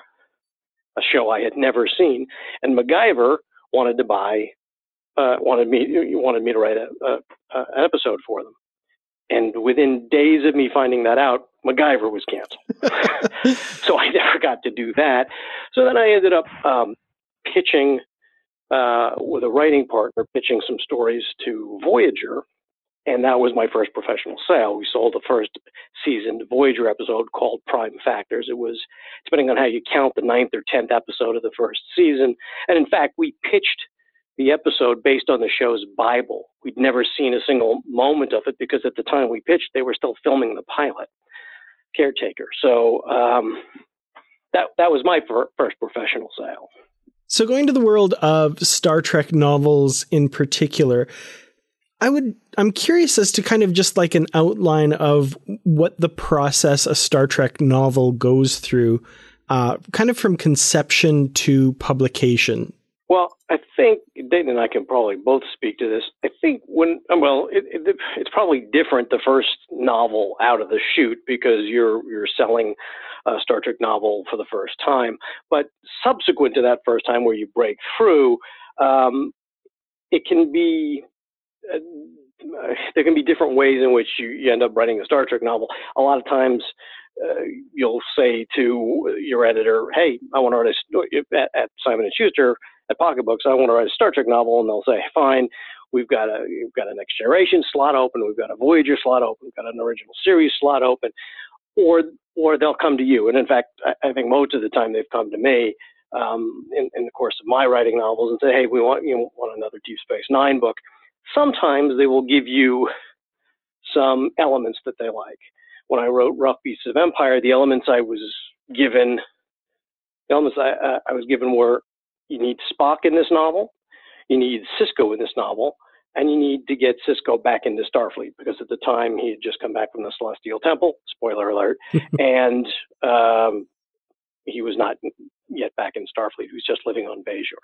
a show I had never seen, and MacGyver wanted to buy, uh, wanted me wanted me to write a, a, a, an episode for them. And within days of me finding that out, MacGyver was canceled. So I never got to do that. So then I ended up um, pitching uh, with a writing partner, pitching some stories to Voyager. And that was my first professional sale. We sold the first seasoned Voyager episode called Prime Factors. It was, depending on how you count, the ninth or tenth episode of the first season. And in fact, we pitched the episode based on the show's Bible. We'd never seen a single moment of it because at the time we pitched, they were still filming the pilot. caretaker. So um, that that was my fir- first professional sale. So going to the world of Star Trek novels in particular, I would, I'm curious as to kind of just like an outline of what the process a Star Trek novel goes through, uh, kind of from conception to publication. Well, I think Dayton and I can probably both speak to this. I think when, well, it, it, it's probably different the first novel out of the chute because you're you're selling a Star Trek novel for the first time. But subsequent to that first time where you break through, um, it can be, uh, there can be different ways in which you, you end up writing a Star Trek novel. A lot of times uh, you'll say to your editor, hey, I want to write a, at, at Simon and Schuster, at Pocket Books, I want to write a Star Trek novel, and they'll say, fine, we've got a we've got a Next Generation slot open, we've got a Voyager slot open, we've got an original series slot open, or or they'll come to you. And in fact, I, I think most of the time they've come to me um, in, in the course of my writing novels and say, hey, we want you know, want another Deep Space Nine book. Sometimes they will give you some elements that they like. When I wrote Rough Beasts of Empire, the elements I was given, the elements I, uh, I was given were, you need Spock in this novel, you need Sisko in this novel, and you need to get Sisko back into Starfleet because at the time he had just come back from the Celestial Temple, spoiler alert, and um, he was not yet back in Starfleet. He was just living on Bajor.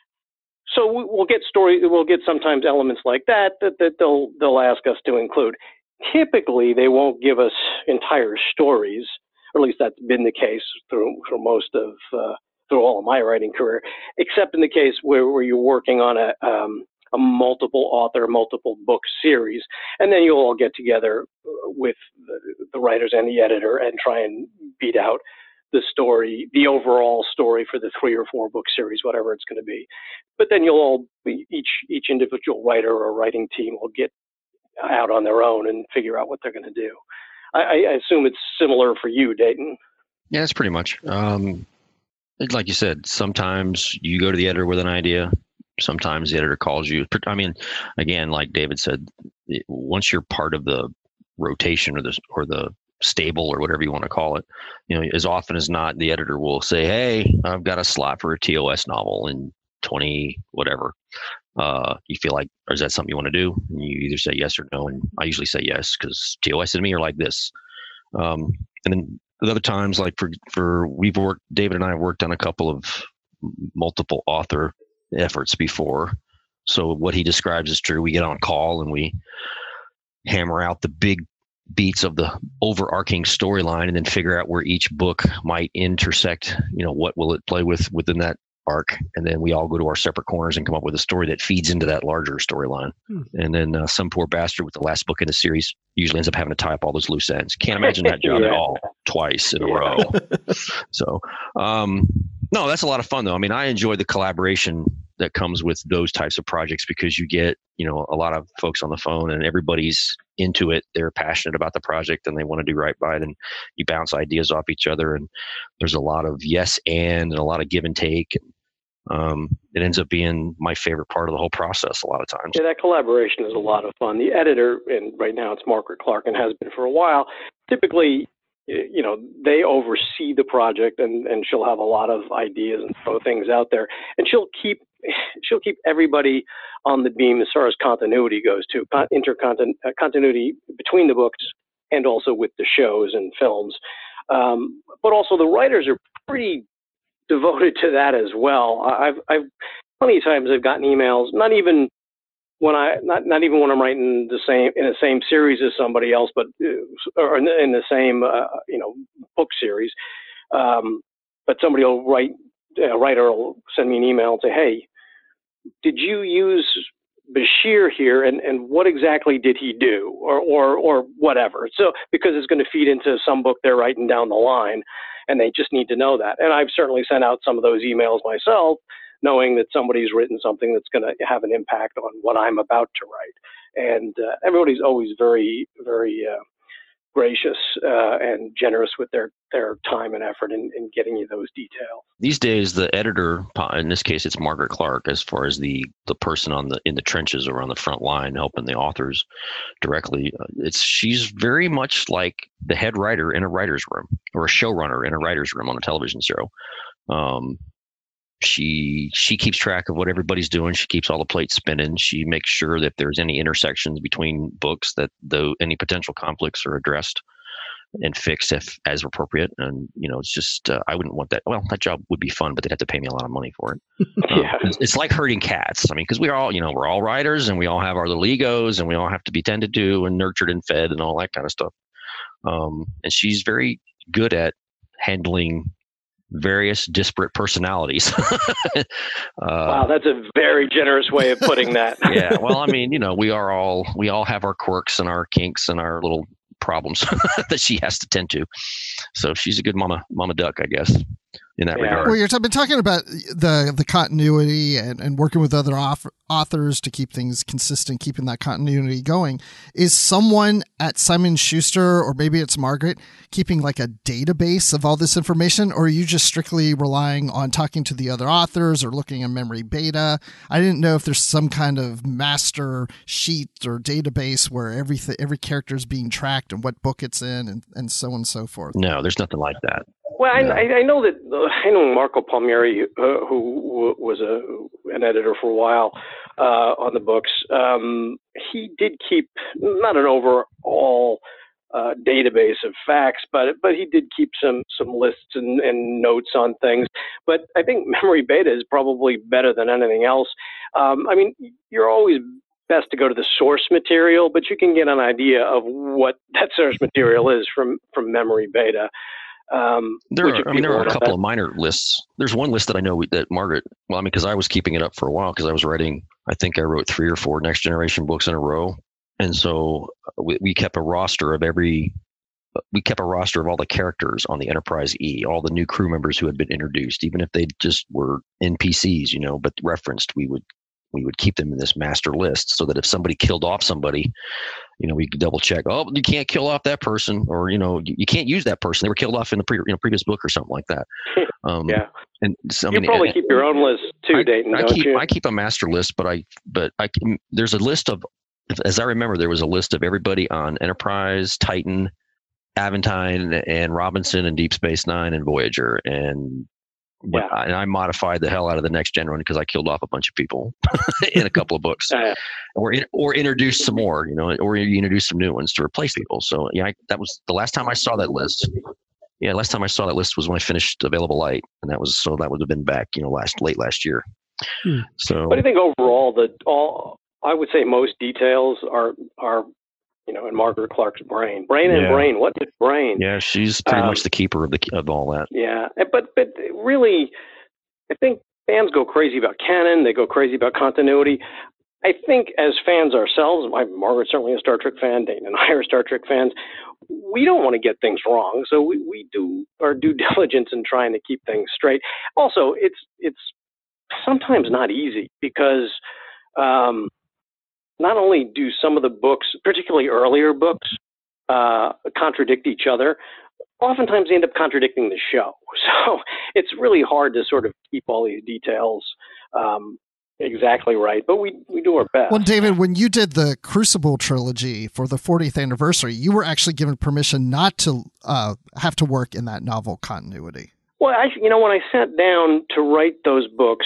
So we'll get story, we'll get sometimes elements like that that, that they'll they'll ask us to include. Typically, they won't give us entire stories, or at least that's been the case through through most of uh, through all of my writing career, except in the case where, where you're working on a um, a multiple author, multiple book series, and then you'll all get together with the, the writers and the editor and try and beat out the story, the overall story for the three or four book series, whatever it's going to be. But then you'll all, each each individual writer or writing team will get out on their own and figure out what they're going to do. I, I assume it's similar for you, Dayton. Yeah, that's pretty much. Um, like you said, sometimes you go to the editor with an idea. Sometimes the editor calls you. I mean, again, like David said, once you're part of the rotation or the or the stable or whatever you want to call it, you know, as often as not, the editor will say, "Hey, I've got a slot for a T O S novel in twenty whatever. Uh, you feel like, or is that something you want to do?" And you either say yes or no. And I usually say yes because T O S and me are like this. Um, and then the other times, like for for we've worked, David and I have worked on a couple of multiple author efforts before. So what he describes is true. We get on call and we hammer out the big beats of the overarching storyline and then figure out where each book might intersect. You know, what will it play with within that arc? And then we all go to our separate corners and come up with a story that feeds into that larger storyline. Hmm. And then uh, some poor bastard with the last book in the series usually ends up having to tie up all those loose ends. Can't imagine that job yeah. at all, twice in yeah. a row. So, um, no, that's a lot of fun though. I mean, I enjoy the collaboration that comes with those types of projects because you get, you know, a lot of folks on the phone and everybody's into it. They're passionate about the project and they want to do right by it. And you bounce ideas off each other. And there's a lot of yes and, and a lot of give and take. Um, it ends up being my favorite part of the whole process a lot of times. Yeah, that collaboration is a lot of fun. The editor, and right now it's Margaret Clark and has been for a while, typically, you know, they oversee the project and, and she'll have a lot of ideas and throw things out there. And she'll keep she'll keep everybody on the beam as far as continuity goes too, intercontin uh, continuity between the books and also with the shows and films. Um, but also the writers are pretty devoted to that as well. I've, I've plenty of times I've gotten emails, not even when I, not, not even when I'm writing the same, in the same series as somebody else, but, uh, or in the, in the same, uh, you know, book series. Um, but somebody will write, a writer will send me an email and say, hey, did you use Bashir here? And, and what exactly did he do? Or, or, or whatever. So, because it's going to feed into some book they're writing down the line. And they just need to know that. And I've certainly sent out some of those emails myself, knowing that somebody's written something that's going to have an impact on what I'm about to write. And uh, everybody's always very, very uh, gracious uh, and generous with their, their time and effort in, in getting you those details. These days, the editor, in this case, it's Margaret Clark, as far as the, the person on the in the trenches or on the front line helping the authors directly. It's she's very much like the head writer in a writer's room or a showrunner in a writer's room on a television show. Um, she she keeps track of what everybody's doing. She keeps all the plates spinning. She makes sure that if there's any intersections between books, that though any potential conflicts are addressed and fixed if as appropriate. And you know, it's just uh, I wouldn't want that. Well, that job would be fun, but they'd have to pay me a lot of money for it. Um, yeah. it's, it's like herding cats. I mean, because we're all you know we're all writers and we all have our little egos and we all have to be tended to and nurtured and fed and all that kind of stuff. Um, and she's very good at handling various disparate personalities. uh, wow, that's a very generous way of putting that. Yeah, well, I mean, you know, we are all we all have our quirks and our kinks and our little problems that she has to tend to. So she's a good mama, mama duck, I guess, in that yeah. regard. Well, you're t- been talking about the the continuity and, and working with other author, authors to keep things consistent, keeping that continuity going. Is someone at Simon Schuster, or maybe it's Margaret, keeping like a database of all this information, or are you just strictly relying on talking to the other authors or looking at memory beta? I didn't know if there's some kind of master sheet or database where every every character is being tracked and what book it's in, and, and so on and so forth. No, there's nothing like that. Well, No. I, I know that uh, I know Marco Palmieri, uh, who w- was a an editor for a while uh, on the books. Um, he did keep not an overall uh, database of facts, but but he did keep some some lists and, and notes on things. But I think memory beta is probably better than anything else. Um, I mean, you're always best to go to the source material, but you can get an idea of what that source material is from from memory beta. Um, There which are, I mean, there are a people couple that- of minor lists. There's one list that I know that Margaret, well, I mean, because I was keeping it up for a while because I was writing, I think I wrote three or four Next Generation books in a row. And so we, we kept a roster of every, we kept a roster of all the characters on the Enterprise E, all the new crew members who had been introduced, even if they just were N P Cs, you know, but referenced, we would, we would keep them in this master list so that if somebody killed off somebody, you know, we could double check. Oh, you can't kill off that person, or you know, you, you can't use that person. They were killed off in the pre, you know, previous book or something like that. Um, yeah, and so, I you mean, probably and- keep your own list too, I, Dayton, I don't keep you? I keep a master list, but I but I there's a list of, as I remember, there was a list of everybody on Enterprise, Titan, Aventine, and Robinson, and Deep Space Nine, and Voyager, and. But Yeah. I, and I modified the hell out of the Next Gen one because I killed off a bunch of people in a couple of books, Uh, or in, or introduced some more, you know, or you introduced some new ones to replace people. So yeah, I, that was the last time I saw that list. Yeah, last time I saw that list was when I finished Available Light, and that was so that would have been back, you know, last late last year. Hmm. So but I think overall, that all I would say most details are are you know in Margaret Clark's brain, brain and Yeah. brain. What is brain? yeah, she's pretty Um, much the keeper of the of all that. Yeah, but but really, I think fans go crazy about canon. They go crazy about continuity. I think as fans ourselves, my Margaret's certainly a Star Trek fan. Dayton and I are Star Trek fans. We don't want to get things wrong, so we, we do our due diligence in trying to keep things straight. Also, it's it's sometimes not easy because um, not only do some of the books, particularly earlier books, uh, contradict each other, oftentimes they end up contradicting the show. So it's really hard to sort of keep all these details um, exactly right, but we, we do our best. Well, David, when you did the Crucible trilogy for the fortieth anniversary, you were actually given permission not to uh, have to work in that novel continuity. Well, I, you know, when I sat down to write those books,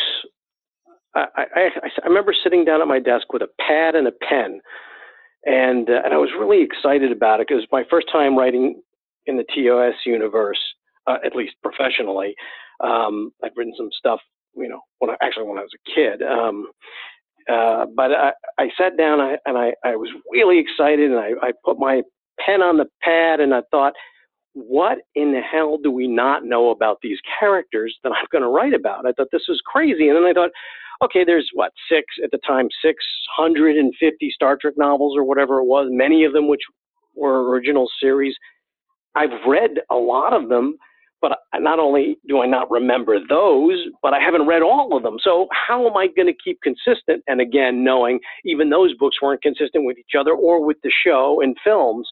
I, I, I, I remember sitting down at my desk with a pad and a pen, and uh, and I was really excited about it because my first time writing in the T O S universe, uh, at least professionally. Um, I've written some stuff, you know, when I, actually when I was a kid. Um, uh, but I, I sat down I, and I, I was really excited, and I, I put my pen on the pad, and I thought, what in the hell do we not know about these characters that I'm going to write about? I thought this was crazy. And then I thought, okay, there's what, six, at the time, six hundred fifty Star Trek novels or whatever it was, many of them which were original series. I've read a lot of them, but not only do I not remember those, but I haven't read all of them. So how am I going to keep consistent? And again, knowing even those books weren't consistent with each other or with the show and films,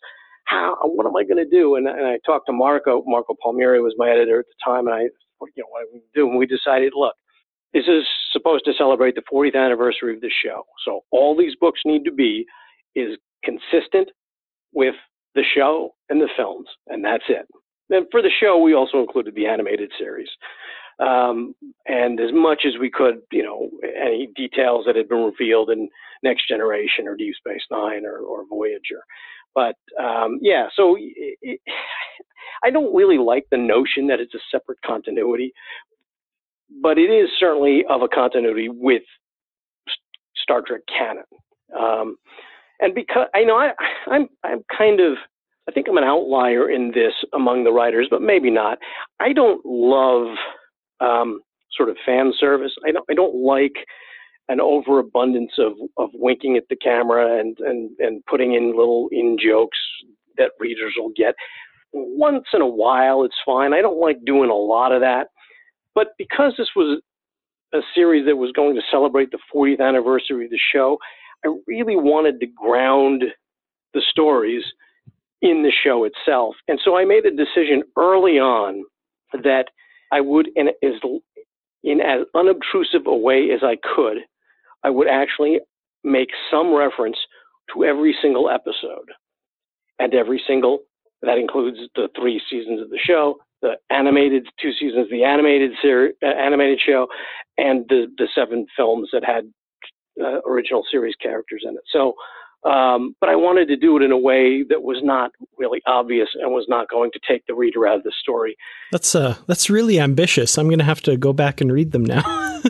how, what am I going to do? And, and I talked to Marco. Marco Palmieri was my editor at the time, and I, you know, what are we do? And we decided, look, this is supposed to celebrate the fortieth anniversary of the show. So all these books need to be is consistent with the show and the films, and that's it. And for the show, we also included the animated series. Um, and as much as we could, you know, any details that had been revealed in Next Generation or Deep Space Nine or, or Voyager. But um, yeah, so it, it, I don't really like the notion that it's a separate continuity, but it is certainly of a continuity with Star Trek canon. Um, and because I know I, I'm, I'm kind of, I think I'm an outlier in this among the writers, but maybe not. I don't love Um, sort of fan service. I don't. I don't like an overabundance of, of winking at the camera and, and, and putting in little in jokes that readers will get. Once in a while, it's fine. I don't like doing a lot of that. But because this was a series that was going to celebrate the fortieth anniversary of the show, I really wanted to ground the stories in the show itself. And so I made a decision early on that I would, in as, in as unobtrusive a way as I could, I would actually make some reference to every single episode. And every single, that includes the three seasons of the show, the animated two seasons of the animated series, uh, animated show, and the, the seven films that had uh, original series characters in it. So, um, but I wanted to do it in a way that was not really obvious and was not going to take the reader out of the story. That's uh, that's really ambitious. I'm going to have to go back and read them now.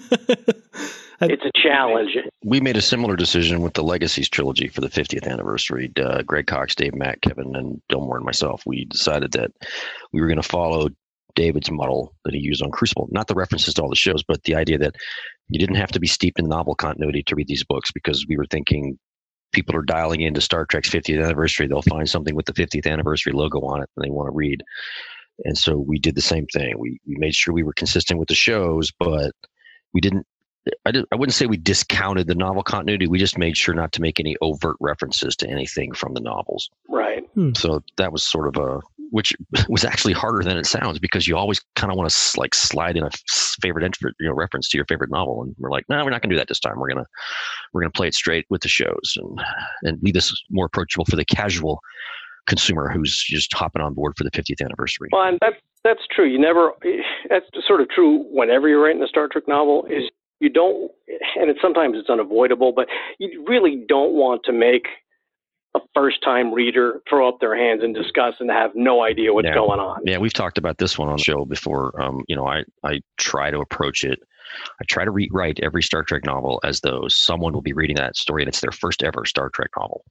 It's a challenge. We made a similar decision with the Legacies trilogy for the fiftieth anniversary. Uh, Greg Cox, Dave Mack, Kevin, and Delmore and myself, we decided that we were going to follow David's model that he used on Crucible. Not the references to all the shows, but the idea that you didn't have to be steeped in novel continuity to read these books, because we were thinking people are dialing into Star Trek's fiftieth anniversary. They'll find something with the fiftieth anniversary logo on it and they want to read. And so we did the same thing. We we made sure we were consistent with the shows, but we didn't, I, did, I wouldn't say we discounted the novel continuity. We just made sure not to make any overt references to anything from the novels. Right. Hmm. So that was sort of a, which was actually harder than it sounds, because you always kind of want to like slide in a favorite entry, you know, reference to your favorite novel. And we're like, no, we're not going to do that this time. We're going to, we're going to play it straight with the shows and, and leave this more approachable for the casual consumer who's just hopping on board for the fiftieth anniversary. Well, and that's, that's true. You never, that's sort of true whenever you're writing a Star Trek novel, is you don't, and it's sometimes it's unavoidable, but you really don't want to make a first-time reader throw up their hands in disgust and have no idea what's yeah. going on. Yeah, we've talked about this one on the show before. Um, you know, I, I try to approach it. I try to rewrite every Star Trek novel as though someone will be reading that story and it's their first ever Star Trek novel.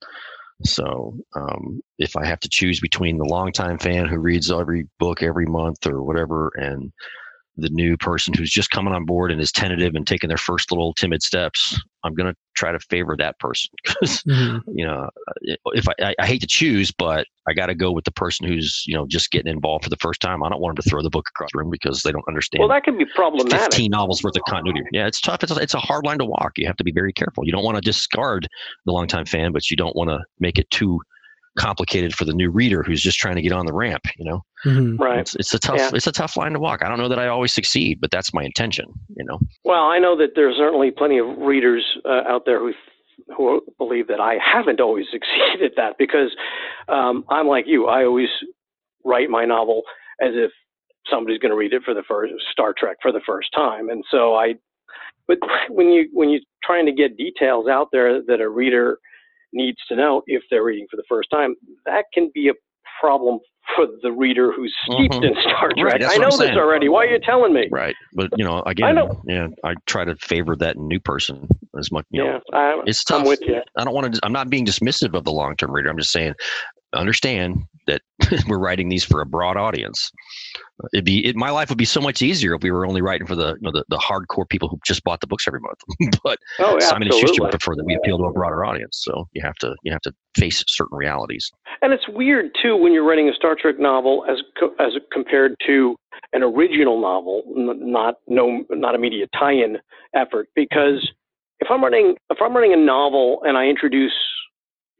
So um, if I have to choose between the longtime fan who reads every book every month or whatever, and the new person who's just coming on board and is tentative and taking their first little timid steps, I'm going to try to favor that person. Because, mm-hmm. you know, if I, I hate to choose, but I got to go with the person who's, you know, just getting involved for the first time. I don't want them to throw the book across the room because they don't understand. Well, that can be problematic. fifteen novels worth of continuity. Yeah, it's tough. It's a, it's a hard line to walk. You have to be very careful. You don't want to discard the longtime fan, but you don't want to make it too complicated for the new reader who's just trying to get on the ramp, you know. Mm-hmm. Right. It's, it's a tough yeah. it's a tough line to walk. I don't know that I always succeed, but that's my intention, you know. Well, I know that there's certainly plenty of readers uh, out there who who believe that I haven't always succeeded at that, because um, I'm like you. I always write my novel as if somebody's going to read it for the first Star Trek for the first time, and so I. But when you when you're trying to get details out there that a reader needs to know if they're reading for the first time, that can be a problem for the reader who's steeped mm-hmm. in Star Trek. Right, I know this already. Why are you telling me? Right. But, you know, again, I know. yeah, I try to favor that new person as much. You yeah, know, I, it's tough. I'm with you. I don't want to, I'm not being dismissive of the long-term reader. I'm just saying, understand that we're writing these for a broad audience. It'd be, it, my life would be so much easier if we were only writing for the, you know, the, the hardcore people who just bought the books every month. But oh, Simon and Schuster would prefer that we appeal to a broader audience. So you have to, you have to face certain realities. And it's weird too when you're writing a Star Trek novel as co- as compared to an original novel, n- not no not a media tie-in effort. Because if I'm writing if I'm writing a novel and I introduce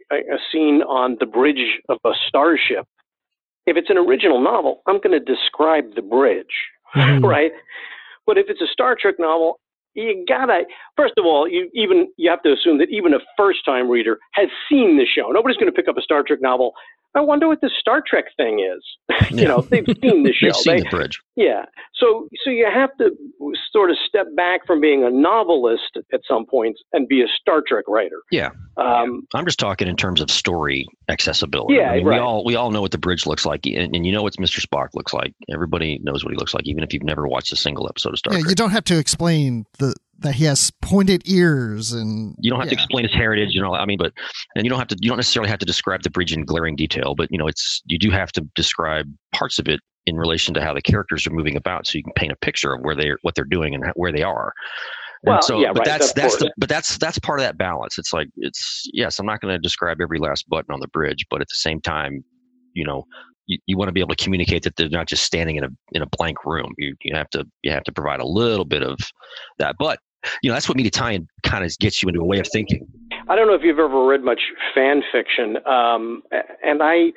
a, a scene on the bridge of a starship, if it's an original novel, I'm going to describe the bridge, mm-hmm. right? But if it's a Star Trek novel, you gotta, first of all, you even you have to assume that even a first-time reader has seen the show. Nobody's going to pick up a Star Trek novel. I wonder what this Star Trek thing is. you Yeah. know, they've seen the show. They've seen they, the bridge. Yeah. So, so you have to sort of step back from being a novelist at some points and be a Star Trek writer. Yeah. Um, I'm just talking in terms of story accessibility. Yeah, I mean, right. we all we all know what the bridge looks like, and, and you know what Mister Spock looks like. Everybody knows what he looks like, even if you've never watched a single episode of Star Yeah, Trek. you don't have to explain the that he has pointed ears and You don't have yeah. to explain his heritage, you know. I mean, but and you don't have to. You don't necessarily have to describe the bridge in glaring detail, but you know, it's you do have to describe parts of it in relation to how the characters are moving about, so you can paint a picture of where they're what they're doing and where they are. And Well, so, yeah, but right, that's of that's course. the but that's that's part of that balance. It's like it's yes, I'm not going to describe every last button on the bridge, but at the same time, you know, you, you want to be able to communicate that they're not just standing in a in a blank room. You you have to you have to provide a little bit of that, but you know that's what media tie-in kind of gets you into a way of thinking. I don't know if you've ever read much fan fiction, um, and I,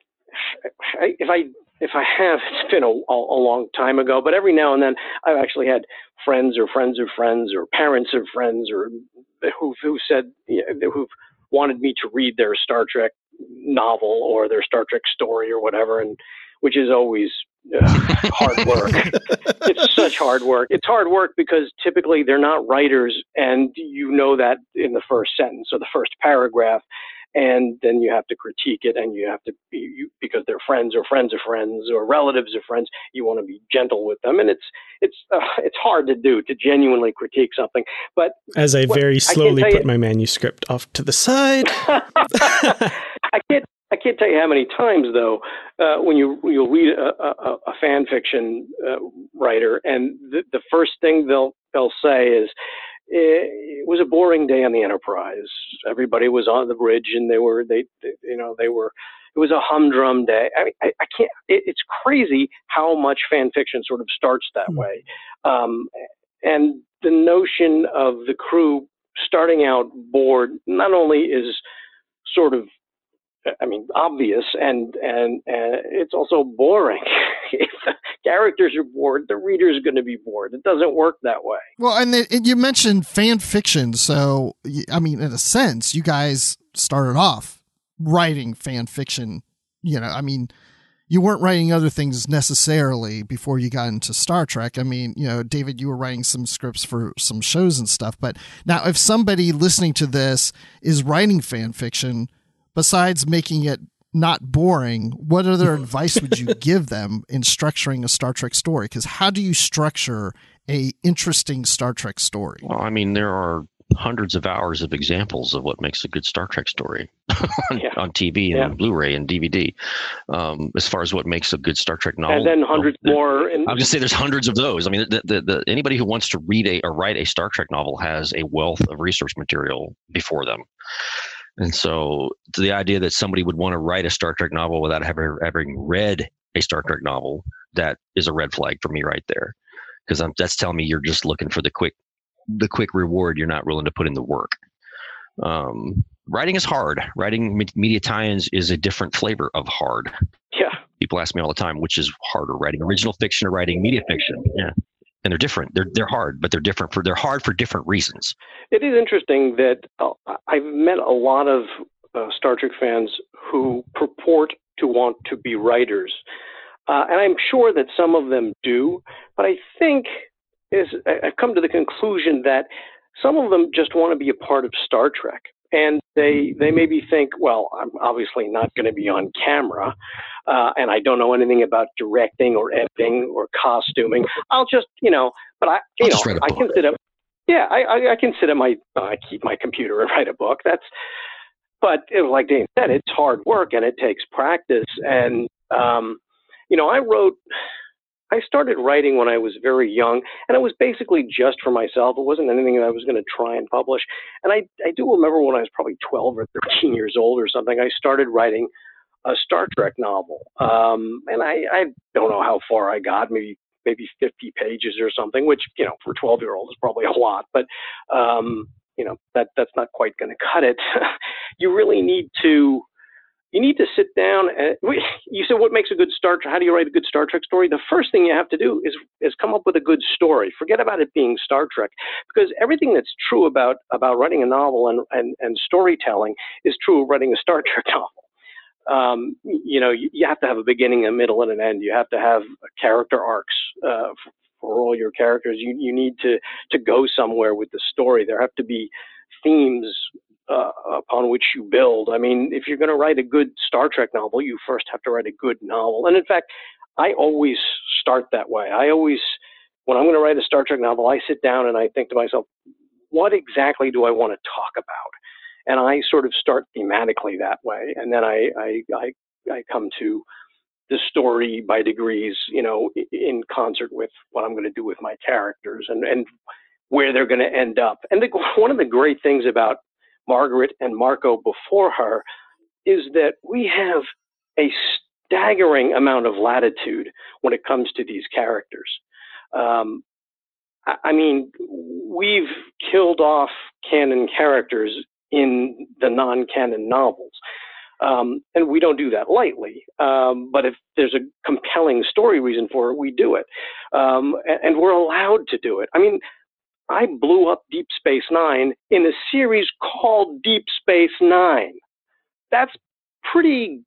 I, if I if I have, it's been a, a long time ago. But every now and then, I've actually had friends or friends of friends or parents of friends or who who said you know, who've wanted me to read their Star Trek novel or their Star Trek story or whatever, and which is always uh, hard work. It's such hard work. It's hard work because typically they're not writers, and you know that in the first sentence or the first paragraph, and then you have to critique it, and you have to be you, because they're friends or friends of friends or relatives of friends. You want to be gentle with them, and it's it's uh, it's hard to do to genuinely critique something. But As I very I slowly can't tell put you- my manuscript off to the side. I can't. I can't tell you how many times though, uh, when you you'll read a, a, a fan fiction uh, writer, and the, the first thing they'll they'll say is, "It was a boring day on the Enterprise. Everybody was on the bridge, and they were they, they you know they were. It was a humdrum day." I mean, I, I can't. It, it's crazy how much fan fiction sort of starts that way, um, and the notion of the crew starting out bored not only is sort of I mean, obvious, and, and and it's also boring. If the characters are bored, the reader's going to be bored. It doesn't work that way. Well, and, then, and you mentioned fan fiction, so y- I mean, in a sense, you guys started off writing fan fiction. You know, I mean, you weren't writing other things necessarily before you got into Star Trek. I mean, you know, David, you were writing some scripts for some shows and stuff. But now, if somebody listening to this is writing fan fiction, besides making it not boring, what other advice would you give them in structuring a Star Trek story? Because how do you structure a interesting Star Trek story? Well, I mean, there are hundreds of hours of examples of what makes a good Star Trek story on, Yeah. on T V and Yeah. Blu-ray and D V D. Um, as far as what makes a good Star Trek novel, And then hundreds well, more. And I was going to say there's hundreds of those. I mean, the, the, the, anybody who wants to read a or write a Star Trek novel has a wealth of research material before them. And so the idea that somebody would want to write a Star Trek novel without having, having read a Star Trek novel, that is a red flag for me right there. Because that's telling me you're just looking for the quick the quick reward. You're not willing to put in the work. Um, writing is hard. Writing me- media tie-ins is a different flavor of hard. yeah, People ask me all the time, which is harder, writing original fiction or writing media fiction? Yeah. And they're different. They're they're hard, but they're different for they're hard for different reasons. it is interesting that uh, I've met a lot of uh, Star Trek fans who purport to want to be writers. Uh, and I'm sure that some of them do, but I think is I've come to the conclusion that some of them just want to be a part of Star Trek. And they they maybe think, well, I'm obviously not going to be on camera, uh, and I don't know anything about directing or editing or costuming. I'll just, you know, but I, you I'll know, just write a I book. can sit up. Yeah, I, I, I can sit at my, uh, I keep my computer and write a book. That's, but it, like Dave said, it's hard work and it takes practice. And um, you know, I wrote. I started writing when I was very young, and it was basically just for myself. It wasn't anything that I was going to try and publish. And I, I do remember when I was probably twelve or thirteen years old or something, I started writing a Star Trek novel. Um, and I, I don't know how far I got, maybe maybe fifty pages or something, which, you know, for a twelve-year-old is probably a lot. But, um, you know, that that's not quite going to cut it. You really need to you need to sit down and we, you said what makes a good Star Trek? How do you write a good Star Trek story? The first thing you have to do is is come up with a good story. Forget about it being Star Trek, because everything that's true about about writing a novel and and, and storytelling is true of writing a Star Trek novel. Um, you know, you, you have to have a beginning, a middle, and an end. You have to have character arcs uh, for, for all your characters. You you need to to go somewhere with the story. There have to be themes uh, upon which you build. I mean, if you're going to write a good Star Trek novel, you first have to write a good novel. And in fact, I always start that way. I always, when I'm going to write a Star Trek novel, I sit down and I think to myself, what exactly do I want to talk about? And I sort of start thematically that way, and then I I I, I come to the story by degrees, you know, in concert with what I'm going to do with my characters and and where they're going to end up. And the, one of the great things about Margaret and Marco before her is that we have a staggering amount of latitude when it comes to these characters. Um, I, I mean, we've killed off canon characters in the non-canon novels. Um, and we don't do that lightly. Um, but if there's a compelling story reason for it, we do it. Um, and, and we're allowed to do it. I mean, I blew up Deep Space Nine in a series called Deep Space Nine. That's pretty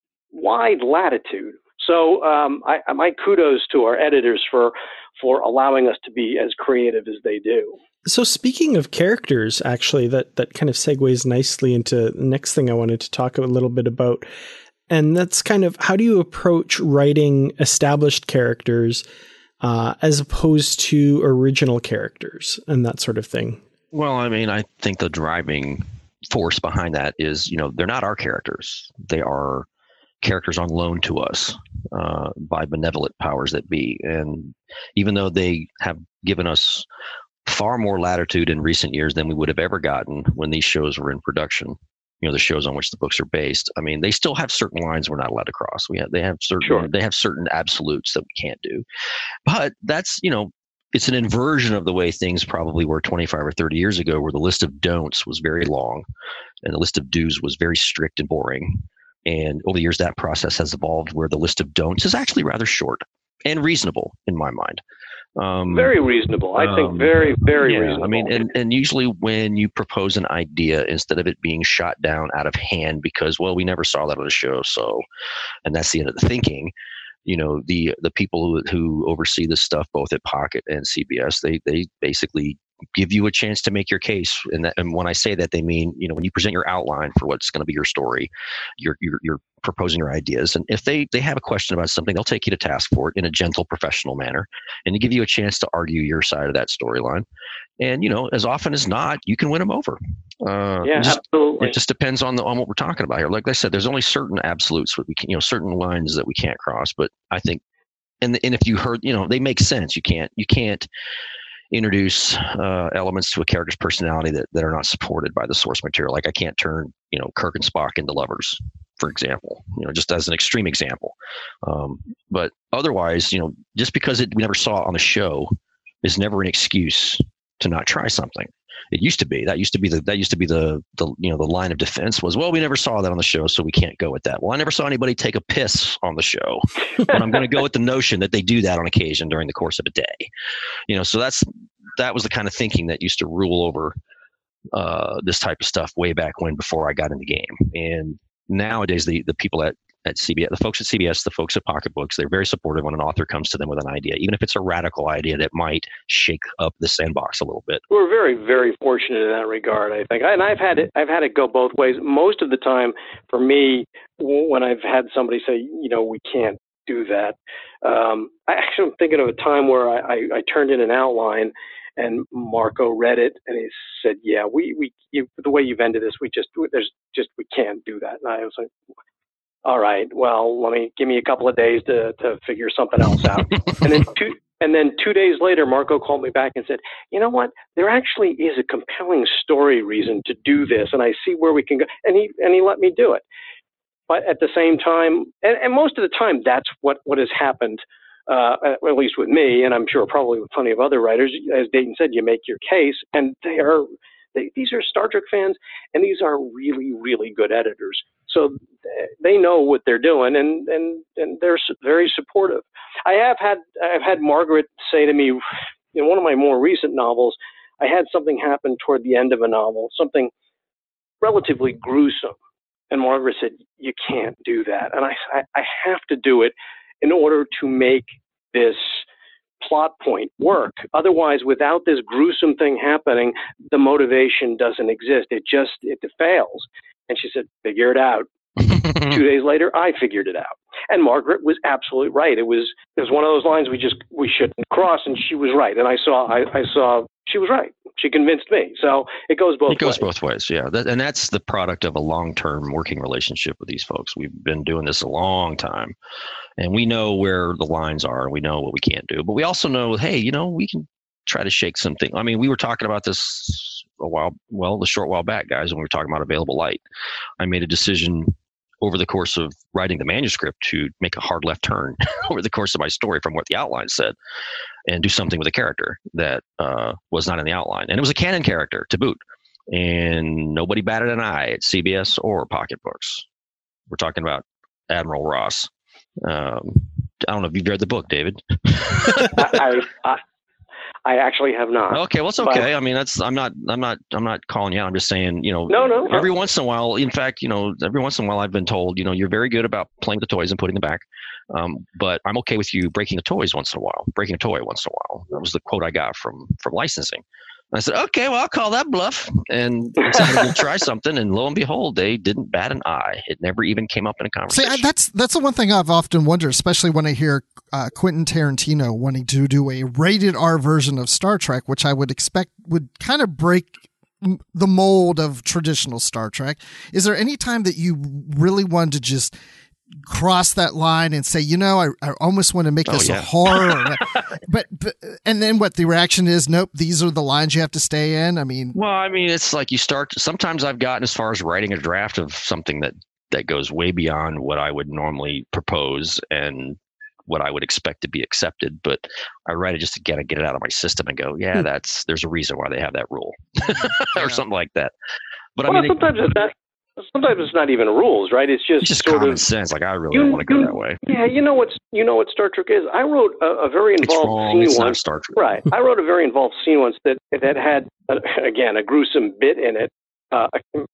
wide latitude. So um, I, my kudos to our editors for for allowing us to be as creative as they do. So speaking of characters, actually, that, that kind of segues nicely into the next thing I wanted to talk a little bit about. And that's kind of, how do you approach writing established characters uh, as opposed to original characters and that sort of thing? Well, I mean, I think the driving force behind that is, you know, they're not our characters. They are characters on loan to us uh, by benevolent powers that be. And even though they have given us far more latitude in recent years than we would have ever gotten when these shows were in production, you know, the shows on which the books are based, I mean, they still have certain lines we're not allowed to cross. We have, they have certain, sure. they have certain absolutes that we can't do. But that's, you know, it's an inversion of the way things probably were twenty-five or thirty years ago, where the list of don'ts was very long and the list of do's was very strict and boring. And over the years, that process has evolved where the list of don'ts is actually rather short and reasonable in my mind. Um, very reasonable. I think um, very, very yeah, reasonable. I mean, and, and usually when you propose an idea, instead of it being shot down out of hand because, well, we never saw that on the show, so, and that's the end of the thinking, you know, the the people who, who oversee this stuff, both at Pocket and C B S, they they basically give you a chance to make your case. And, that, and when I say that, they mean, you know, when you present your outline for what's going to be your story, you're, you're, you're proposing your ideas. And if they, they have a question about something, they'll take you to task for it in a gentle, professional manner, and to give you a chance to argue your side of that storyline. And, you know, as often as not, you can win them over. Uh, yeah, it just, absolutely. It just depends on the, on what we're talking about here. Like I said, there's only certain absolutes that we can, you know, certain lines that we can't cross, but I think, and, and if you heard, you know, they make sense. You can't, you can't, introduce uh, elements to a character's personality that, that are not supported by the source material. Like I can't turn, you know, Kirk and Spock into lovers, for example, you know, just as an extreme example. Um, but otherwise, you know, just because it, we never saw it on the show is never an excuse to not try something. It used to be, that used to be the, that used to be the, the, you know, the line of defense was, well, we never saw that on the show, so we can't go with that. Well, I never saw anybody take a piss on the show, but I'm going to go with the notion that they do that on occasion during the course of a day. You know, so that's, that was the kind of thinking that used to rule over uh, this type of stuff way back when, before I got in the game. And nowadays, the, the people at, at C B S, the folks at C B S, the folks at Pocket Books, they're very supportive when an author comes to them with an idea, even if it's a radical idea that might shake up the sandbox a little bit. We're very, very fortunate in that regard, I think. And I've had it, I've had it go both ways. Most of the time, for me, when I've had somebody say, you know, we can't do that, um, I actually am thinking of a time where I, I, I turned in an outline, and Marco read it, and he said, "Yeah, we we you, the way you've ended this, we just there's just we can't do that." And I was like, all right, well, let me give me a couple of days to, to figure something else out. and then two and then two days later, Marco called me back and said, you know what? There actually is a compelling story reason to do this, and I see where we can go. And he and he let me do it. But at the same time, and, and most of the time, that's what, what has happened, uh, at least with me, and I'm sure probably with plenty of other writers. As Dayton said, you make your case, and they are they, these are Star Trek fans, and these are really, really good editors. So they know what they're doing, and, and, and they're very supportive. I have had I've had Margaret say to me in one of my more recent novels, I had something happen toward the end of a novel, something relatively gruesome. And Margaret said, you can't do that. And I, I, I have to do it in order to make this plot point work. Otherwise, without this gruesome thing happening, the motivation doesn't exist. It just, it fails. And she said, figure it out. Two days later, I figured it out. And Margaret was absolutely right. It was it was one of those lines we just we shouldn't cross, and she was right. And I saw I, I saw she was right. She convinced me. So it goes both ways. It goes ways. both ways, yeah. That, and that's the product of a long-term working relationship with these folks. We've been doing this a long time, and we know where the lines are, and we know what we can't do. But we also know, hey, you know, we can try to shake something. I mean, we were talking about this a while, well, a short while back, guys, when we were talking about Available Light. I made a decision over the course of writing the manuscript to make a hard left turn over the course of my story from what the outline said and do something with a character that uh, was not in the outline. And it was a canon character to boot. And nobody batted an eye at C B S or Pocket Books. We're talking about Admiral Ross. Um, I don't know if you've read the book, David. I, I, I actually have not. Okay, well, it's okay. But, I mean, that's I'm not I'm not I'm not calling you out. I'm just saying, you know, no, no, every no. once in a while, in fact, you know, every once in a while, I've been told, you know, you're very good about playing the toys and putting them back, um, but I'm okay with you breaking the toys once in a while, breaking a toy once in a while. That was the quote I got from from licensing. And I said, okay, well, I'll call that bluff, and decided to try something. And lo and behold, they didn't bat an eye. It never even came up in a conversation. See, that's that's the one thing I've often wondered, especially when I hear uh, Quentin Tarantino wanting to do a rated R version of Star Trek, which I would expect would kind of break the mold of traditional Star Trek. Is there any time that you really wanted to just cross that line and say, you know, I, I almost want to make this oh, yeah. a horror, but, but and then what the reaction is? Nope, these are the lines you have to stay in. I mean, well, I mean, it's like you start. Sometimes I've gotten as far as writing a draft of something that that goes way beyond what I would normally propose and what I would expect to be accepted. But I write it just to get get it out of my system and go, yeah, that's there's a reason why they have that rule or yeah. something like that. But well, I mean, sometimes it, it's not. Sometimes it's not even rules, right? It's just, it's just sort common of sense. Like I really you, don't want to go you, that way. Yeah, you know what's you know what Star Trek is. I wrote a, a very involved it's wrong. scene It's once. Not Star Trek. Right. I wrote a very involved scene once that that had uh, again a gruesome bit in it, uh,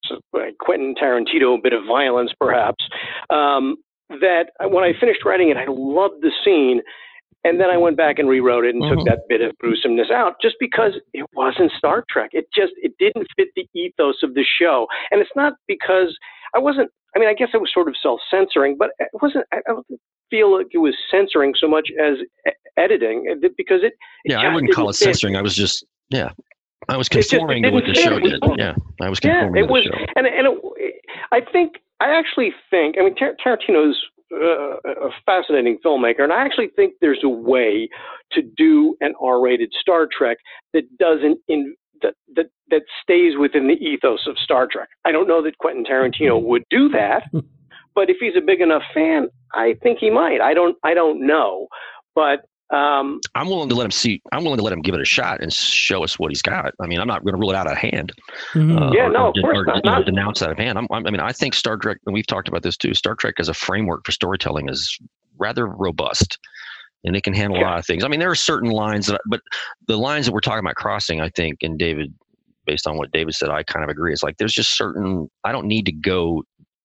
a Quentin Tarantino bit of violence, perhaps. Um, that when I finished writing it, I loved the scene. And then I went back and rewrote it and mm-hmm. took that bit of gruesomeness out just because it wasn't Star Trek. It just, it didn't fit the ethos of the show. And it's not because I wasn't, I mean, I guess I was sort of self-censoring, but it wasn't, I don't feel like it was censoring so much as editing because it, it yeah, I wouldn't call it fit. censoring. I was just, yeah, I was conforming just, to what the show did. Yeah, I was conforming yeah, it to was, the show. And, and it, I think, I actually think, I mean, Tar- Tarantino's Uh, a fascinating filmmaker, and I actually think there's a way to do an R-rated Star Trek that doesn't in that that that stays within the ethos of Star Trek. I don't know that Quentin Tarantino would do that, but if he's a big enough fan, I think he might. I don't I don't know, but um, I'm willing to let him see. I'm willing to let him give it a shot and show us what he's got. I mean, I'm not going to rule it out of hand. Mm-hmm. Uh, yeah, no, or, of course or, not. You know, denounce out of hand. I'm, I mean, I think Star Trek, and we've talked about this too. Star Trek as a framework for storytelling is rather robust, and it can handle yeah. a lot of things. I mean, there are certain lines that, but the lines that we're talking about crossing, I think, and David, based on what David said, I kind of agree. It's like there's just certain. I don't need to go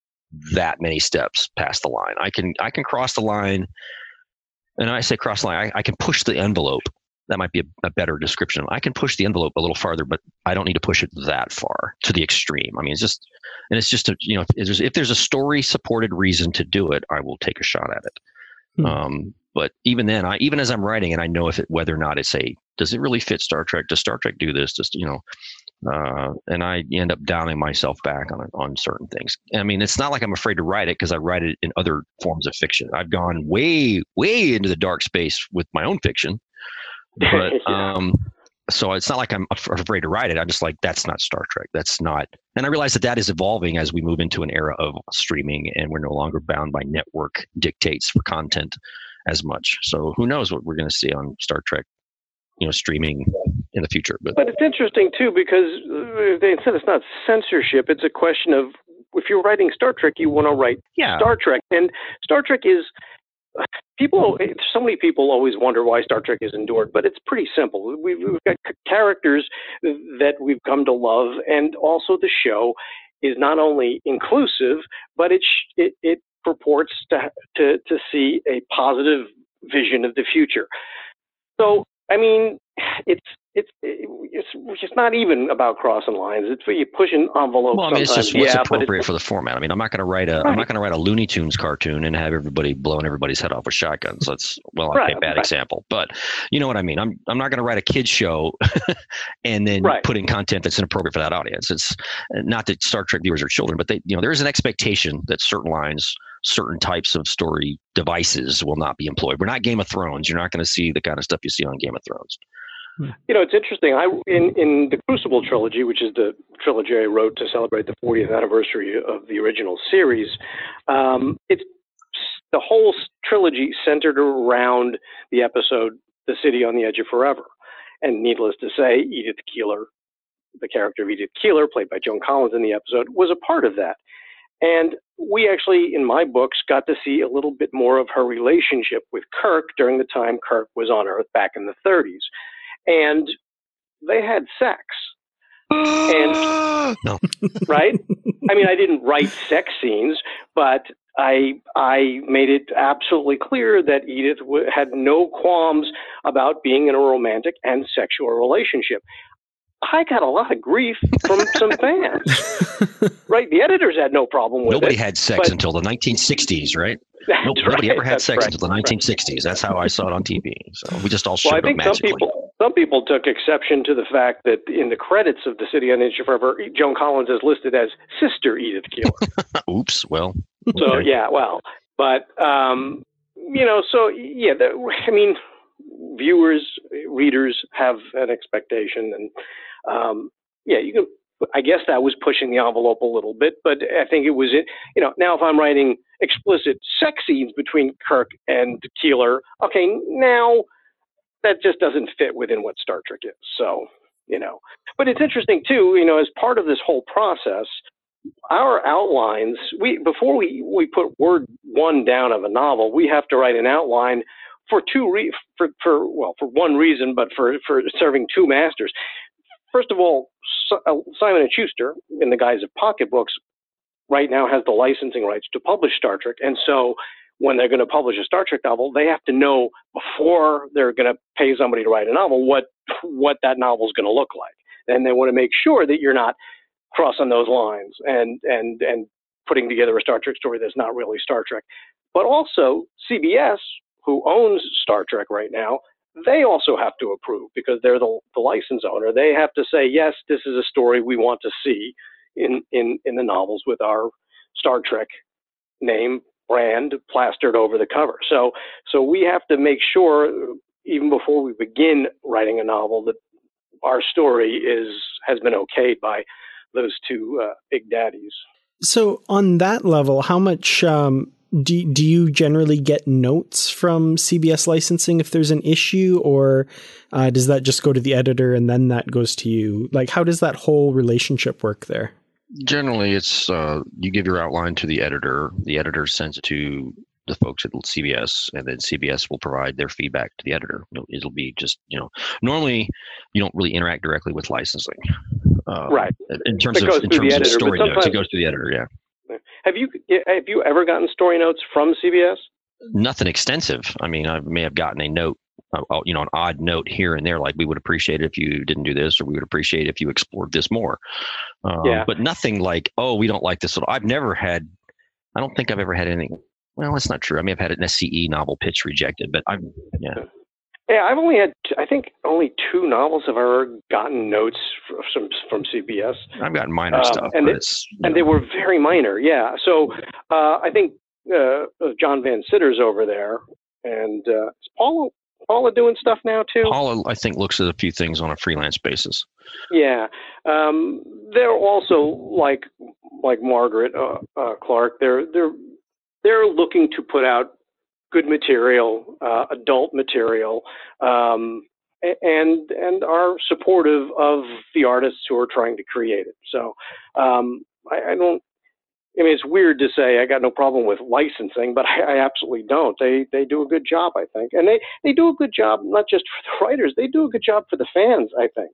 that many steps past the line. I can I can cross the line. And I say cross the line, I, I can push the envelope. That might be a, a better description. I can push the envelope a little farther, but I don't need to push it that far to the extreme. I mean, it's just, and it's just, a, you know, if there's, if there's a story supported reason to do it, I will take a shot at it. Hmm. Um, but even then, I even as I'm writing, and I know if it, whether or not it's a, does it really fit Star Trek? Does Star Trek do this? Just, you know, uh, and I end up downing myself back on on certain things. I mean, it's not like I'm afraid to write it because I write it in other forms of fiction. I've gone way, way into the dark space with my own fiction, but yeah. um, so it's not like I'm af- afraid to write it. I'm just like, that's not Star Trek. That's not. And I realize that that is evolving as we move into an era of streaming, and we're no longer bound by network dictates for content as much. So who knows what we're going to see on Star Trek you know, streaming in the future. But, but it's interesting too, because they said it's not censorship. It's a question of, if you're writing Star Trek, you want to write yeah. Star Trek. And Star Trek is, people, so many people always wonder why Star Trek is endured, but it's pretty simple. We've, we've got characters that we've come to love, and also the show is not only inclusive, but it it, it purports to, to to see a positive vision of the future. So, I mean, it's it's it's it's not even about crossing lines. It's for you pushing envelopes. Well, I mean, sometimes. it's just what's yeah, appropriate for the format. I mean, I'm not going to write a right. I'm not going to write a Looney Tunes cartoon and have everybody blowing everybody's head off with shotguns. That's well, okay, right, bad right. example, but you know what I mean. I'm I'm not going to write a kids show and then right. put in content that's inappropriate for that audience. It's not that Star Trek viewers are children, but they, you know, there is an expectation that certain lines, certain types of story devices will not be employed. We're not Game of Thrones. You're not going to see the kind of stuff you see on Game of Thrones. You know, it's interesting. I in, in the Crucible trilogy, which is the trilogy I wrote to celebrate the fortieth anniversary of the original series, um, it's the whole trilogy centered around the episode "The City on the Edge of Forever," and needless to say, Edith Keeler, the character of Edith Keeler, played by Joan Collins in the episode, was a part of that. And we actually, in my books, got to see a little bit more of her relationship with Kirk during the time Kirk was on Earth back in the thirties. And they had sex. And no. Right? I mean, I didn't write sex scenes, but I I made it absolutely clear that Edith w- had no qualms about being in a romantic and sexual relationship. I got a lot of grief from some fans. Right? The editors had no problem with Nobody it. Nobody had sex but, until the nineteen sixties, right? That's Nobody right, ever had that's sex right, until the nineteen sixties. Right. That's how I saw it on T V. So we just all well, I showed up think some magically. people some people took exception to the fact that in the credits of The City on the Edge of Forever, Joan Collins is listed as Sister Edith Keeler. Oops. Well. So okay. yeah, well, but um, you know, so yeah, the, I mean, viewers, readers have an expectation, and um, yeah, you can. I guess that was pushing the envelope a little bit, but I think it was it. You know, now if I'm writing explicit sex scenes between Kirk and Keeler, okay, now that just doesn't fit within what Star Trek is. So, you know, but it's interesting too. You know, as part of this whole process, our outlines, we before we we put word one down of a novel, we have to write an outline for two re- for for well for one reason, but for for serving two masters. First of all, Simon and Schuster, in the guise of pocketbooks, right now has the licensing rights to publish Star Trek. And so when they're going to publish a Star Trek novel, they have to know before they're going to pay somebody to write a novel what what that novel is going to look like. And they want to make sure that you're not crossing those lines and, and, and putting together a Star Trek story that's not really Star Trek. But also C B S, who owns Star Trek right now, they also have to approve because they're the, the license owner. They have to say, yes, this is a story we want to see in, in, in the novels with our Star Trek name, brand plastered over the cover. So, so we have to make sure, even before we begin writing a novel, that our story is has been okayed by those two uh, big daddies. So on that level, how much... Um Do do you generally get notes from C B S licensing if there's an issue, or uh, does that just go to the editor and then that goes to you? Like, how does that whole relationship work there? Generally, it's uh, you give your outline to the editor. The editor sends it to the folks at C B S, and then C B S will provide their feedback to the editor. It'll be just, you know, normally you don't really interact directly with licensing, uh, right? In terms it of in terms editor, of story notes, it goes to the editor. Yeah. Have you have you ever gotten story notes from C B S? Nothing extensive. I mean, I may have gotten a note, uh, you know, an odd note here and there, like we would appreciate it if you didn't do this, or we would appreciate it if you explored this more. Um, yeah. But nothing like, oh, we don't like this. I've never had. I don't think I've ever had anything. Well, that's not true. I may have had an S C E novel pitch rejected, but I'm yeah. Yeah, I've only had, I think, only two novels have ever gotten notes from from C B S. I've gotten minor um, stuff, and but they, it's and know. they were very minor. Yeah, so uh, I think uh, John Van Sitter's over there, and uh, is Paula Paula doing stuff now too? Paula, I think, looks at a few things on a freelance basis. Yeah, um, they're also like like Margaret uh, uh, Clark. They're they're they're looking to put out good material, uh, adult material, um, and and are supportive of the artists who are trying to create it. So um, I, I don't. I mean, it's weird to say I got no problem with licensing, but I, I absolutely don't. They they do a good job, I think, and they, they do a good job not just for the writers. They do a good job for the fans, I think.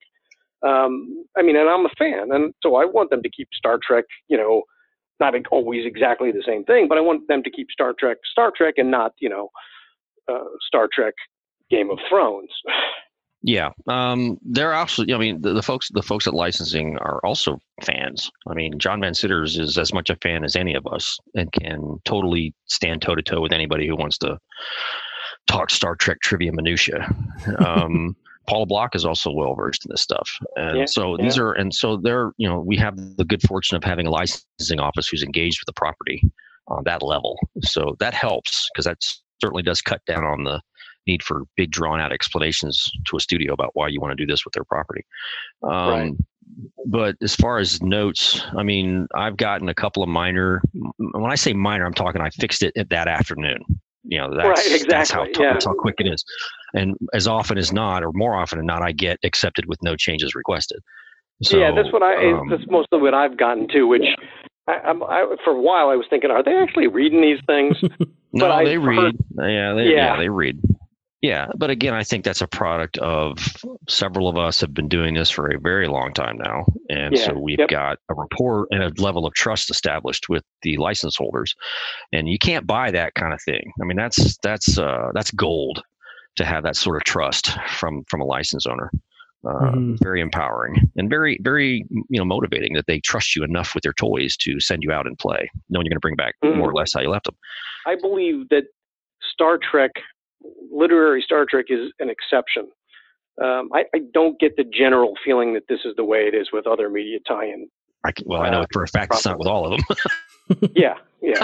Um, I mean, and I'm a fan, and so I want them to keep Star Trek, you know, not always exactly the same thing, but I want them to keep Star Trek Star Trek and not, you know, uh, Star Trek Game of Thrones. Yeah, um, they're actually. I mean, the, the folks, the folks at licensing are also fans. I mean, John Van Citters is as much a fan as any of us, and can totally stand toe to toe with anybody who wants to talk Star Trek trivia minutia. Um, Paul Block is also well versed in this stuff, and Yeah, so yeah. these are, and so they're, you know, we have the good fortune of having a licensing office who's engaged with the property on that level. So that helps, because that certainly does cut down on the need for big drawn out explanations to a studio about why you want to do this with their property. Um, Right. But as far as notes, I mean, I've gotten a couple of minor, when I say minor, I'm talking, I fixed it that afternoon. You know, that's, Right, that's how, exactly, yeah. that's how quick it is. And as often as not, or more often than not, I get accepted with no changes requested. So, yeah, that's what I. um, that's mostly what I've gotten to. Which I, I'm, I, for a while I was thinking, are they actually reading these things? no, but they I've read. heard- yeah, they, Yeah. yeah, they read. Yeah, but again, I think that's a product of several of us have been doing this for a very long time now, and Yeah, so we've yep. got a rapport and a level of trust established with the license holders, and you can't buy that kind of thing. I mean, that's that's uh, that's gold to have that sort of trust from from a license owner. Uh, Mhm. Very empowering and very very you know motivating that they trust you enough with their toys to send you out and play, knowing you're going to bring back Mhm. more or less how you left them. I believe that Star Trek, literary Star Trek, is an exception. Um, I, I don't get the general feeling that this is the way it is with other media tie-in. I can, well, I know Uh, for a fact it's not with all of them. Yeah, yeah,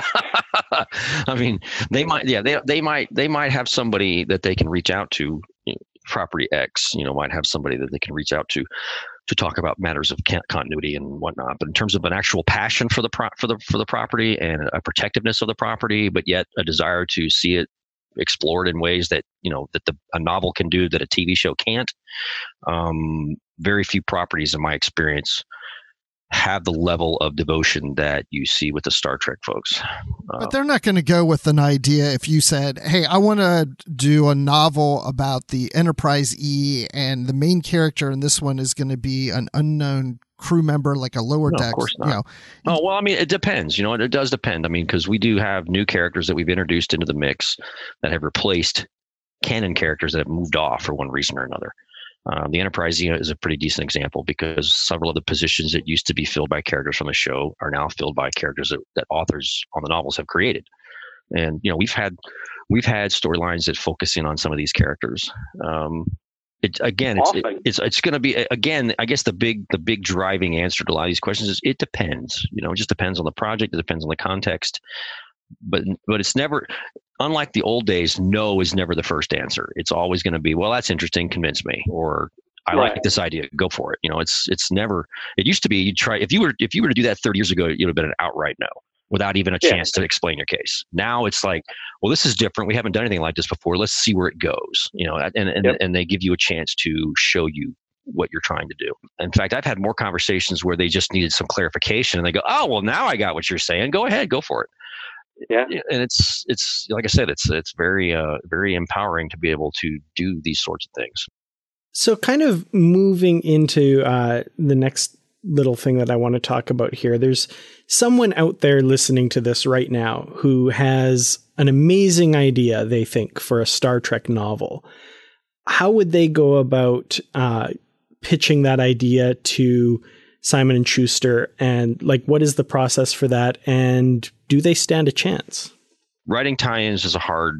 I mean, they might, yeah, they they might they might have somebody that they can reach out to. You know, Property X, you know, might have somebody that they can reach out to to talk about matters of con- continuity and whatnot. But in terms of an actual passion for the pro- for the for the property and a protectiveness of the property, but yet a desire to see it explored in ways that you know that the a novel can do that a T V show can't. Um, very few properties, in my experience, have the level of devotion that you see with the Star Trek folks. Uh, But they're not going to go with an idea if you said, hey, I want to do a novel about the Enterprise E, and the main character in this one is going to be an unknown crew member, like a lower No, of deck. course You not. know, Oh, well, I mean, it depends. You know, it does depend. I mean, because we do have new characters that we've introduced into the mix that have replaced canon characters that have moved off for one reason or another. Um, the Enterprise you know, is a pretty decent example, because several of the positions that used to be filled by characters from the show are now filled by characters that, that authors on the novels have created. And you know, we've had we've had storylines that focus in on some of these characters. Um, it, again, it's it, Often. it's it's going to be again. I guess the big the big driving answer to a lot of these questions is it depends. You know, it just depends on the project. It depends on the context. But but it's never, unlike the old days, no is never the first answer. It's always going to be, well, that's interesting, convince me, or I Right. like this idea, go for it. You know, it's it's never. It used to be you try if you were if you were to do that thirty years ago, it would have been an outright no, without even a Yeah. chance to explain your case. Now it's like, well, this is different. We haven't done anything like this before. Let's see where it goes. You know, and and Yep. and they give you a chance to show you what you're trying to do. In fact, I've had more conversations where they just needed some clarification, and they go, oh, well, now I got what you're saying. Go ahead, go for it. yeah. Yeah, and it's it's like I said, it's it's very uh very empowering to be able to do these sorts of things. So, kind of moving into uh, the next little thing that I want to talk about here, there's someone out there listening to this right now who has an amazing idea, they think, for a Star Trek novel. How would they go about uh, pitching that idea to Simon and Schuster? And like, what is the process for that? And do they stand a chance? Writing tie-ins is a hard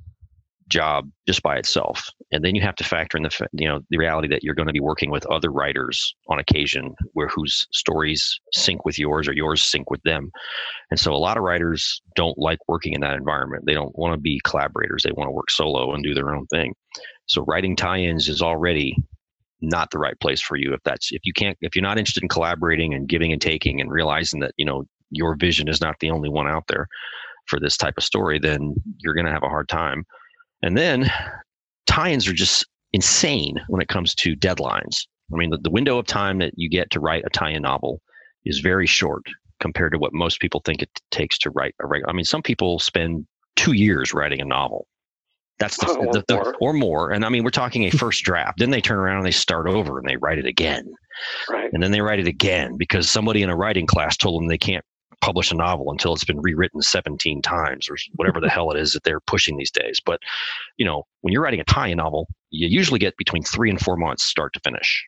job just by itself, and then you have to factor in the fa- you know the reality that you're going to be working with other writers on occasion where whose stories sync with yours or yours sync with them. And so a lot of writers don't like working in that environment. They don't want to be collaborators. They want to work solo and do their own thing. So writing tie-ins is already not the right place for you if that's if you can't if you're not interested in collaborating and giving and taking and realizing that you know your vision is not the only one out there for this type of story, then you're going to have a hard time. And then tie-ins are just insane when it comes to deadlines. I mean, the, the window of time that you get to write a tie-in novel is very short compared to what most people think it takes to write a regular. I mean, some people spend two years writing a novel. That's the, or, the, the more. or more. And I mean, we're talking a first draft. Then they turn around and they start over and they write it again. Right. And then they write it again because somebody in a writing class told them they can't publish a novel until it's been rewritten seventeen times or whatever the hell it is that they're pushing these days. But, you know, when you're writing a tie-in novel, you usually get between three and four months start to finish.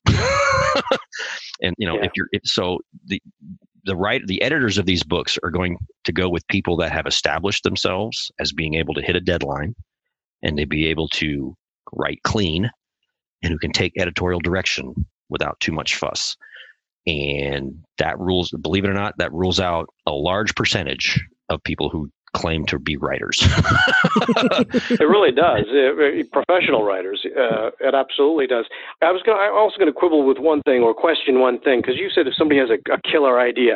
And, you know, Yeah. if you're, if, so the, the right, the editors of these books are going to go with people that have established themselves as being able to hit a deadline and to be able to write clean and who can take editorial direction without too much fuss. And that rules, believe it or not, that rules out a large percentage of people who claim to be writers. It really does. Uh, professional writers, uh, it absolutely does. I was going. I'm also going to quibble with one thing or question one thing because you said if somebody has a, a killer idea,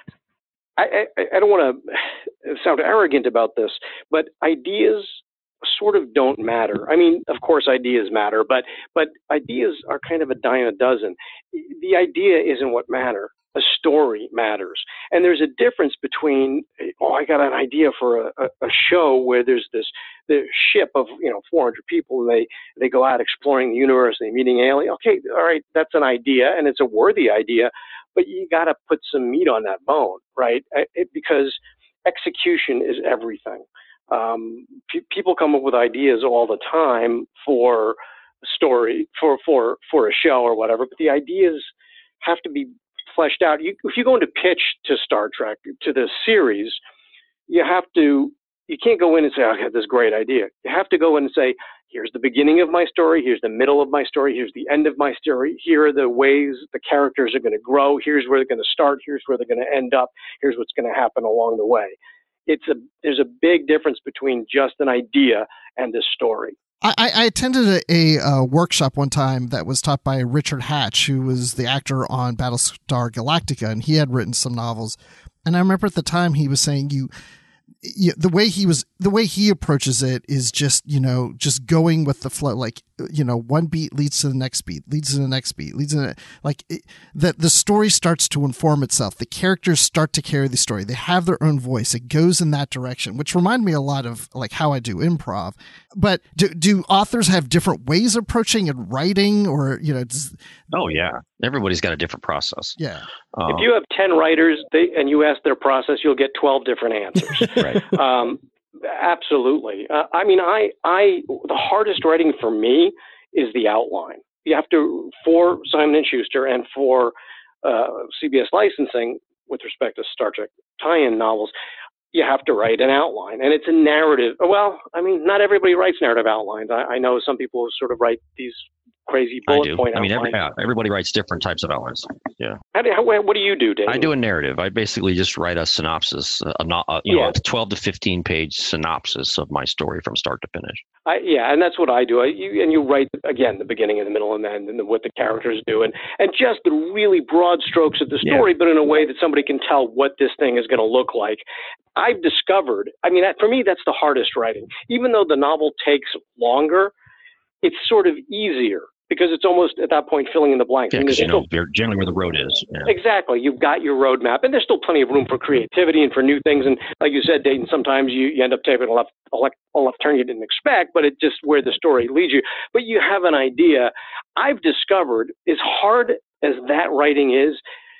I, I, I don't want to sound arrogant about this, but ideas sort of don't matter. I mean, of course, ideas matter, but but ideas are kind of a dime a dozen. The idea isn't what matters. A story matters. And there's a difference between, oh, I got an idea for a, a, a show where there's this the ship of, you know, four hundred people, and they, they go out exploring the universe and they're meeting aliens. Okay, all right, that's an idea, and it's a worthy idea, but you got to put some meat on that bone, right? It, because execution is everything. Um, pe- people come up with ideas all the time for a story, for, for, for a show or whatever, but the ideas have to be fleshed out. You, if you go into pitch to Star Trek, to the series, you have to, you can't go in and say, oh, I have this great idea. You have to go in and say, here's the beginning of my story, here's the middle of my story, here's the end of my story, here are the ways the characters are going to grow, here's where they're going to start, here's where they're going to end up, here's what's going to happen along the way. It's a, there's a big difference between just an idea and a story. I, I attended a, a, a workshop one time that was taught by Richard Hatch, who was the actor on Battlestar Galactica, and he had written some novels. And I remember at the time he was saying you, you the way he was the way he approaches it is just, you know, just going with the flow. Like, you know, one beat leads to the next beat, leads to the next beat, leads to the, like it, the the story starts to inform itself. The characters start to carry the story. They have their own voice. It goes in that direction, which remind me a lot of like how I do improv. But do do authors have different ways of approaching and writing, or, you know? Does, Oh yeah, everybody's got a different process. yeah. Um, If you have ten writers they, and you ask their process, you'll get twelve different answers. right. Um, absolutely. Uh, I mean, I, I, the hardest writing for me is the outline. You have to, for Simon and Schuster and for uh, C B S licensing with respect to Star Trek tie-in novels, you have to write an outline, and it's a narrative. Well, I mean, not everybody writes narrative outlines. I, I know some people sort of write these crazy bullet I do. point I mean, every, outlines. yeah, everybody writes different types of outlines. Yeah. How do, how, what do you do, Dave? I do a narrative. I basically just write a synopsis, a, a, a you Yeah. know, a twelve to fifteen page synopsis of my story from start to finish. I, yeah, and that's what I do. I, you, and you write, again, the beginning and the middle and the end, and the, what the characters do, and, and just the really broad strokes of the story, yeah. but in a way that somebody can tell what this thing is going to look like. I've discovered, I mean, that, for me, that's the hardest writing. Even though the novel takes longer, it's sort of easier, because it's almost at that point filling in the blanks. Yeah, because you know generally where the road is. Yeah. Exactly. You've got your roadmap, and there's still plenty of room for creativity and for new things. And like you said, Dayton, sometimes you, you end up taking a left, a left, a left turn you didn't expect, but it's just where the story leads you. But you have an idea. I've discovered, as hard as that writing is,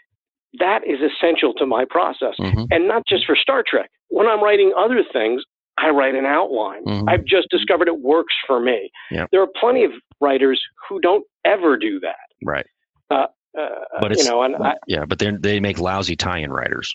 that is essential to my process. Mm-hmm. And not just for Star Trek. When I'm writing other things, I write an outline. Mm-hmm. I've just discovered it works for me. Yep. There are plenty of writers who don't ever do that. Right. Uh, uh, but it's, you know, and I, yeah, but they they make lousy tie-in writers.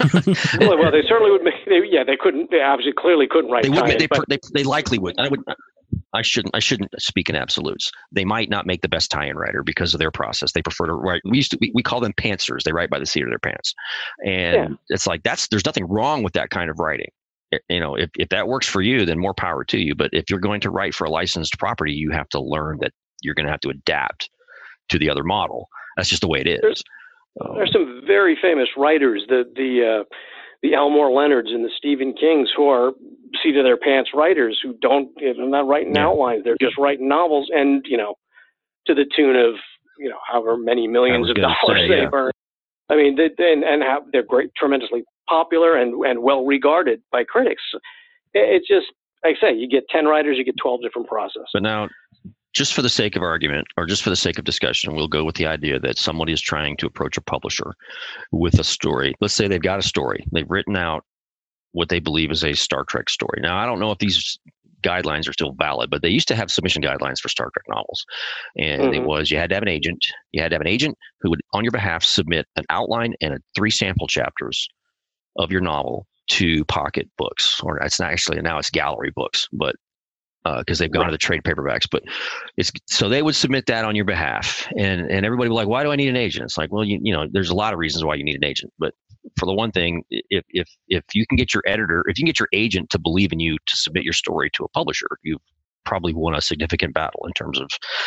well, well, they certainly would make. They, yeah, they couldn't. They obviously clearly couldn't write. They would. They, but, they they likely would. I would. I shouldn't. I shouldn't speak in absolutes. They might not make the best tie-in writer because of their process. They prefer to write. We used to. We, we call them pantsers. They write by the seat of their pants, and yeah. it's like that's. There's nothing wrong with that kind of writing. You know, if, if that works for you, then more power to you. But if you're going to write for a licensed property, you have to learn that you're going to have to adapt to the other model. That's just the way it is. There's, um, there's some very famous writers. The the uh, the Elmore Leonards and the Stephen Kings, who are seat of their pants writers who don't, they're not writing yeah. outlines. They're just writing novels, and, you know, to the tune of, you know, however many millions of dollars say, they yeah. earn. I mean, they, they, and, and how they're great, tremendously popular and, and well regarded by critics. It's just, like I say, you get ten writers, you get twelve different processes. But now, just for the sake of argument, or just for the sake of discussion, we'll go with the idea that somebody is trying to approach a publisher with a story. Let's say they've got a story. They've written out what they believe is a Star Trek story. Now, I don't know if these guidelines are still valid, but they used to have submission guidelines for Star Trek novels. And mm-hmm. it was, you had to have an agent. You had to have an agent who would, on your behalf, submit an outline and a, three sample chapters of your novel to Pocket Books, or it's not actually, now it's Gallery Books, but because uh, they've gone right. to the trade paperbacks. But it's, so they would submit that on your behalf, and and everybody would be like, why do I need an agent? It's like, well, you you know, there's a lot of reasons why you need an agent, but for the one thing, if if if you can get your editor, if you can get your agent to believe in you to submit your story to a publisher, you've probably won a significant battle in terms of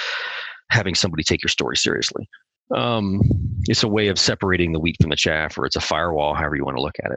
having somebody take your story seriously. Um, it's a way of separating the wheat from the chaff, or it's a firewall, however you want to look at it.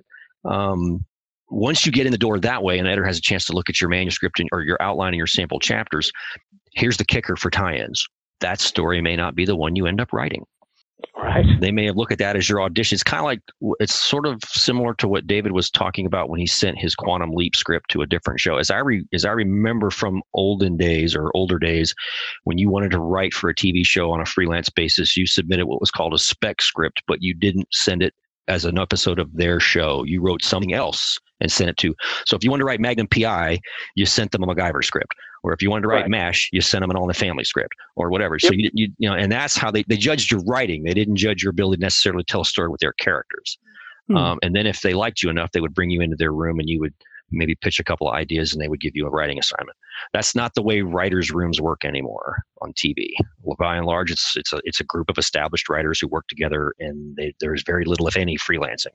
Um, Once you get in the door that way, and an editor has a chance to look at your manuscript and, or your outline and your sample chapters, here's the kicker for tie-ins. That story may not be the one you end up writing. Right. They may have looked at that as your audition. It's kind of like, it's sort of similar to what David was talking about when he sent his Quantum Leap script to a different show. As I re, as I remember from olden days or older days, when you wanted to write for a T V show on a freelance basis, you submitted what was called a spec script, but you didn't send it as an episode of their show. You wrote something else and sent it to. So if you wanted to write Magnum P I, you sent them a MacGyver script. Or if you wanted to write right. MASH, you sent them an All in the Family script or whatever. Yep. So you, you you know, and that's how they, they judged your writing. They didn't judge your ability necessarily to tell a story with their characters. Hmm. Um, and then if they liked you enough, they would bring you into their room and you would maybe pitch a couple of ideas and they would give you a writing assignment. That's not the way writers' rooms work anymore on T V. Well, by and large, it's it's a it's a group of established writers who work together, and they, there's very little, if any, freelancing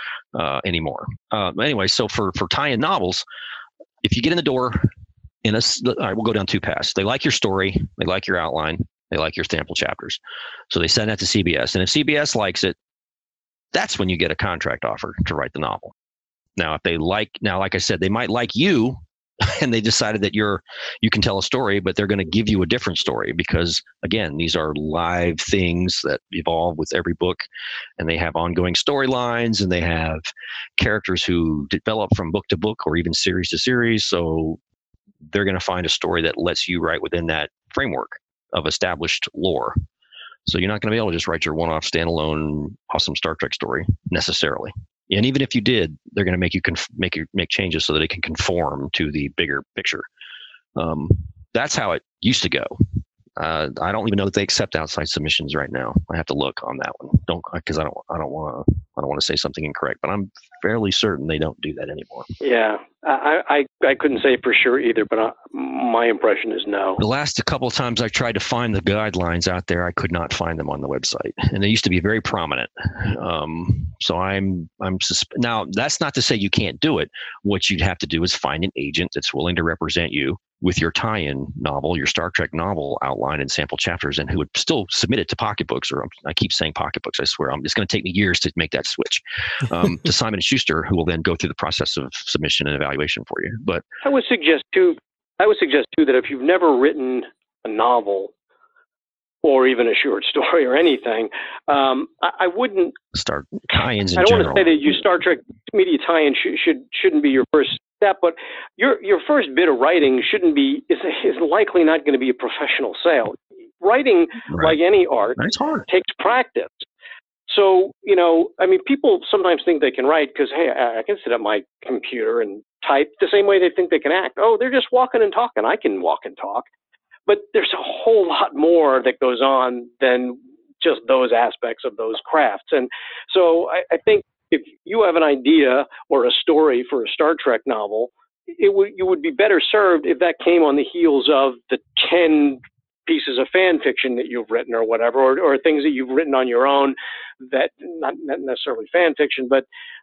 uh, anymore. Uh, anyway, so for for tie-in novels, if you get in the door, in a all right, we'll go down two paths. They like your story, they like your outline, they like your sample chapters, so they send that to C B S, and if C B S likes it, that's when you get a contract offer to write the novel. Now, if they like, now, like I said, they might like you and they decided that you're, you can tell a story, but they're going to give you a different story because, again, these are live things that evolve with every book, and they have ongoing storylines, and they have characters who develop from book to book or even series to series. So they're going to find a story that lets you write within that framework of established lore. So you're not going to be able to just write your one-off standalone awesome Star Trek story necessarily. And even if you did, they're going to make you conf- make you make changes so that it can conform to the bigger picture. Um, that's how it used to go. Uh, I don't even know that they accept outside submissions right now. I have to look on that one. Don't because I don't I don't want to I don't want to say something incorrect, but I'm fairly certain they don't do that anymore. Yeah, I I, I couldn't say for sure either, but I, my impression is no. The last couple of times I tried to find the guidelines out there, I could not find them on the website, and they used to be very prominent. Um, so I'm I'm susp- now that's not to say you can't do it. What you'd have to do is find an agent that's willing to represent you with your tie-in novel, your Star Trek novel outline and sample chapters, and who would still submit it to Pocket Books, or I keep saying Pocket Books, I swear. I'm, it's going to take me years to make that switch, um, to Simon and Schuster, who will then go through the process of submission and evaluation for you. But I would suggest too, I would suggest too that if you've never written a novel or even a short story or anything, um, I, I wouldn't start tie-ins in I don't general. want to say that you Star Trek media tie-in should, should shouldn't be your first step, but your your first bit of writing shouldn't be is is likely not going to be a professional sale. Writing, right. like any art, That's hard. takes practice. So, you know, I mean, people sometimes think they can write because, hey, I, I can sit at my computer and type the same way they think they can act. Oh, they're just walking and talking. I can walk and talk. But there's a whole lot more that goes on than just those aspects of those crafts. And so I, I think if you have an idea or a story for a Star Trek novel, it would you would be better served if that came on the heels of the ten pieces of fan fiction that you've written or whatever, or, or things that you've written on your own that not, not necessarily fan fiction, but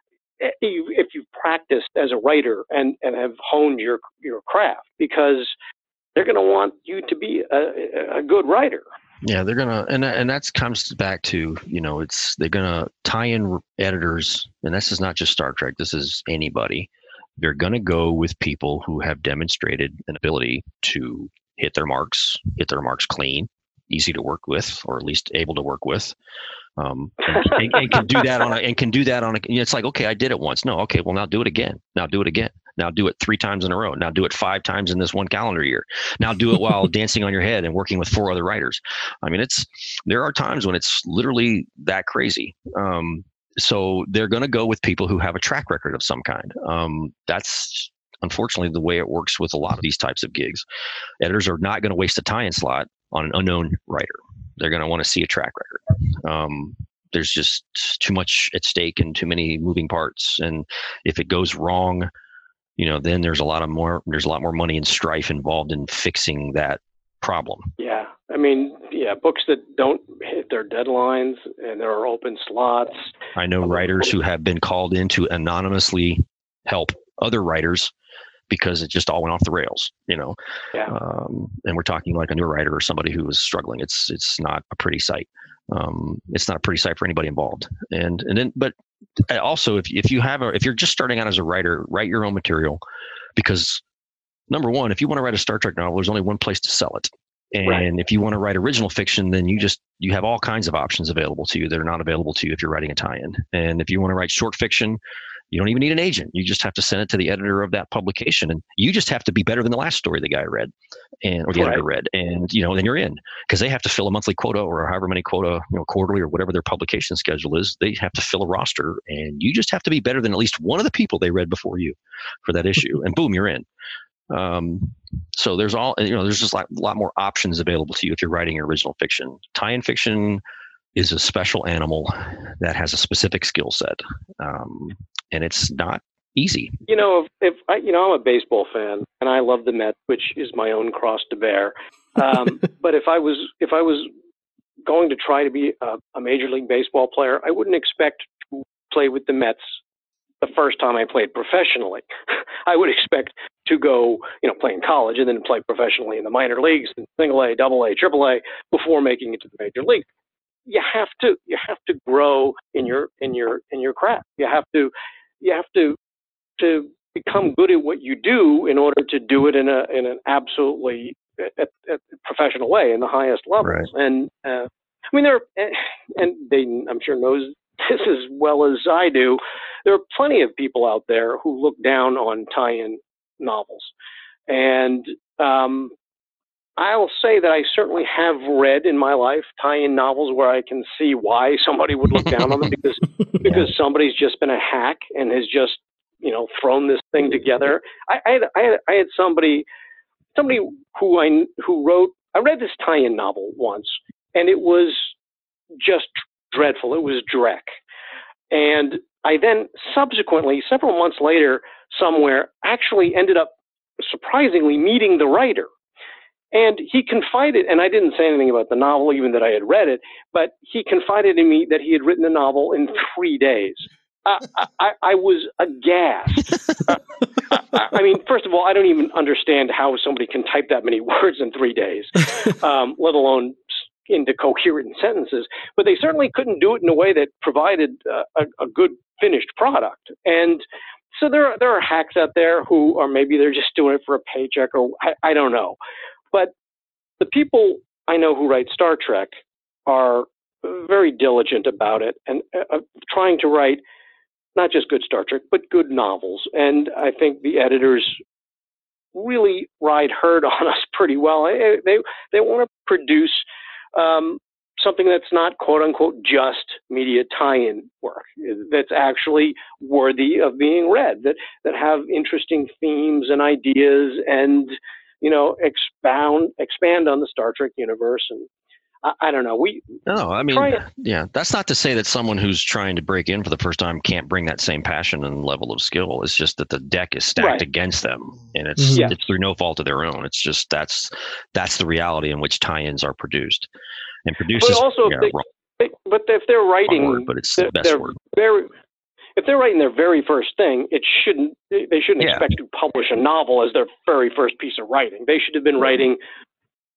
if you've practiced as a writer and, and have honed your, your craft, because they're going to want you to be a, a good writer. Yeah, they're gonna, and and that comes back to, you know, it's they're gonna tie in editors, and this is not just Star Trek. This is anybody. They're gonna go with people who have demonstrated an ability to hit their marks, hit their marks clean, easy to work with, or at least able to work with. Um, and, and, and can do that on a, and can do that on a, it's like, okay, I did it once. No, okay, well now do it again. Now do it again. Now do it three times in a row. Now do it five times in this one calendar year. Now do it while dancing on your head and working with four other writers. I mean, it's, there are times when it's literally that crazy. Um, so they're going to go with people who have a track record of some kind. Um, that's unfortunately the way it works with a lot of these types of gigs. Editors are not going to waste a tie-in slot on an unknown writer. They're going to want to see a track record. Um, there's just too much at stake and too many moving parts. And if it goes wrong, you know, then there's a lot of more, there's a lot more money and strife involved in fixing that problem. Yeah. I mean, yeah, books that don't hit their deadlines and there are open slots. I know writers who have been called in to anonymously help other writers because it just all went off the rails, you know. Yeah. Um, and we're talking like a new writer or somebody who was struggling. It's it's not a pretty sight. Um, it's not a pretty sight for anybody involved. And and then, but also, if if you have a if you're just starting out as a writer, write your own material, because number one, if you want to write a Star Trek novel, there's only one place to sell it. And right. if you want to write original fiction, then you just you have all kinds of options available to you that are not available to you if you're writing a tie-in. And if you want to write short fiction, you don't even need an agent. You just have to send it to the editor of that publication, and you just have to be better than the last story the guy read, and or the right. editor read, and you know, then you're in, because they have to fill a monthly quota or however many quota, you know, quarterly or whatever their publication schedule is. They have to fill a roster, and you just have to be better than at least one of the people they read before you for that issue, and boom, you're in. Um, so there's all, you know, there's just like a lot more options available to you if you're writing original fiction. Tie-in fiction is a special animal that has a specific skill set. Um, and it's not easy. You know, if, if I, you know, I'm a baseball fan and I love the Mets, which is my own cross to bear. Um, but if I was, if I was going to try to be a, a Major League Baseball player, I wouldn't expect to play with the Mets the first time I played professionally. I would expect to go, you know, play in college and then play professionally in the minor leagues, in single A, double A, triple A, before making it to the major league. You have to, you have to grow in your, in your, in your craft. You have to, you have to, to become good at what you do in order to do it in a, in an absolutely at, at professional way in the highest levels. Right. And, uh, I mean, there, and Dayton, I'm sure, knows this as well as I do. There are plenty of people out there who look down on tie-in novels. And, um, I'll say that I certainly have read in my life tie-in novels where I can see why somebody would look down on them, because because yeah. somebody's just been a hack and has just, you know, thrown this thing together. I, I, had, I, had, I had somebody somebody who I who wrote. I read this tie-in novel once, and it was just dreadful. It was dreck, and I then subsequently, several months later, somewhere, actually ended up surprisingly meeting the writer. And he confided, and I didn't say anything about the novel, even that I had read it, but he confided in me that he had written the novel in three days. I, I, I was aghast. uh, I, I mean, first of all, I don't even understand how somebody can type that many words in three days, um, let alone into coherent sentences. But they certainly couldn't do it in a way that provided uh, a, a good finished product. And so there are, there are hacks out there who, or maybe they're just doing it for a paycheck, or I, I don't know. But the people I know who write Star Trek are very diligent about it and uh, trying to write not just good Star Trek, but good novels. And I think the editors really ride herd on us pretty well. They they, they want to produce um, something that's not quote unquote just media tie-in work, that's actually worthy of being read, that that have interesting themes and ideas and, you know, expound, expand on the Star Trek universe. And I, I don't know. We no, I mean, yeah, that's not to say that someone who's trying to break in for the first time can't bring that same passion and level of skill. It's just that the deck is stacked right. against them, and it's yeah. it's through no fault of their own. It's just that's that's the reality in which tie-ins are produced and produced. But also, yeah, if they, but if they're writing, word, but it's the best word. Very, if they're writing their very first thing, it shouldn't. They shouldn't yeah. expect to publish a novel as their very first piece of writing. They should have been writing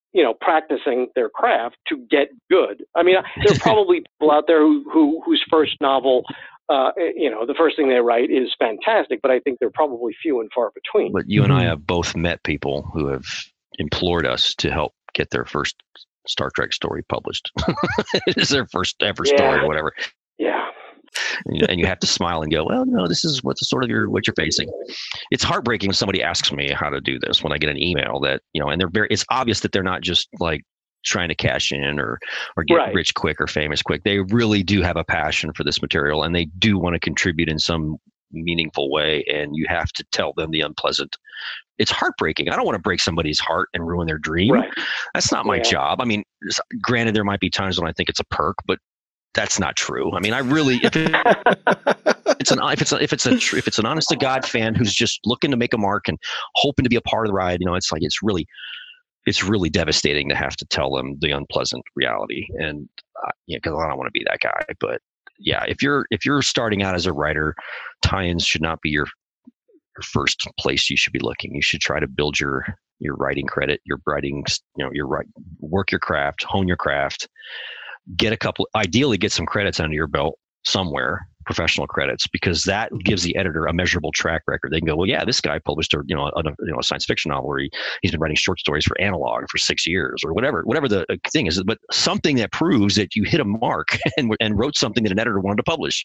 you know, practicing their craft to get good. I mean, there are probably people out there who, who whose first novel, uh, you know, the first thing they write is fantastic, but I think they're probably few and far between. But you and I have both met people who have implored us to help get their first Star Trek story published. It is their first ever Yeah. story or whatever. Yeah. And you, and you have to smile and go, well, no, this is what's sort of your what you're facing. It's heartbreaking when somebody asks me how to do this, when I get an email that, you know, and they're very, it's obvious that they're not just like trying to cash in or, or get Right. rich quick or famous quick. They really do have a passion for this material, and they do want to contribute in some meaningful way. And you have to tell them the unpleasant. It's heartbreaking. I don't want to break somebody's heart and ruin their dream. Right. That's not my Yeah. job. I mean, granted, there might be times when I think it's a perk, but that's not true. I mean, I really, if it, it's an if it's a, if it's a tr- if it's an honest to God fan who's just looking to make a mark and hoping to be a part of the ride, you know, it's like it's really it's really devastating to have to tell them the unpleasant reality. And uh, yeah, because I don't want to be that guy. But yeah, if you're if you're starting out as a writer, tie-ins should not be your your first place you should be looking. You should try to build your your writing credit, your writing, you know, your right, work your craft, hone your craft. Get a couple, ideally get some credits under your belt somewhere, professional credits, because that gives the editor a measurable track record. They can go, well, yeah, this guy published a, you know, a, you know, a science fiction novel where he, he's been writing short stories for Analog for six years or whatever, whatever the thing is, but something that proves that you hit a mark and, and wrote something that an editor wanted to publish.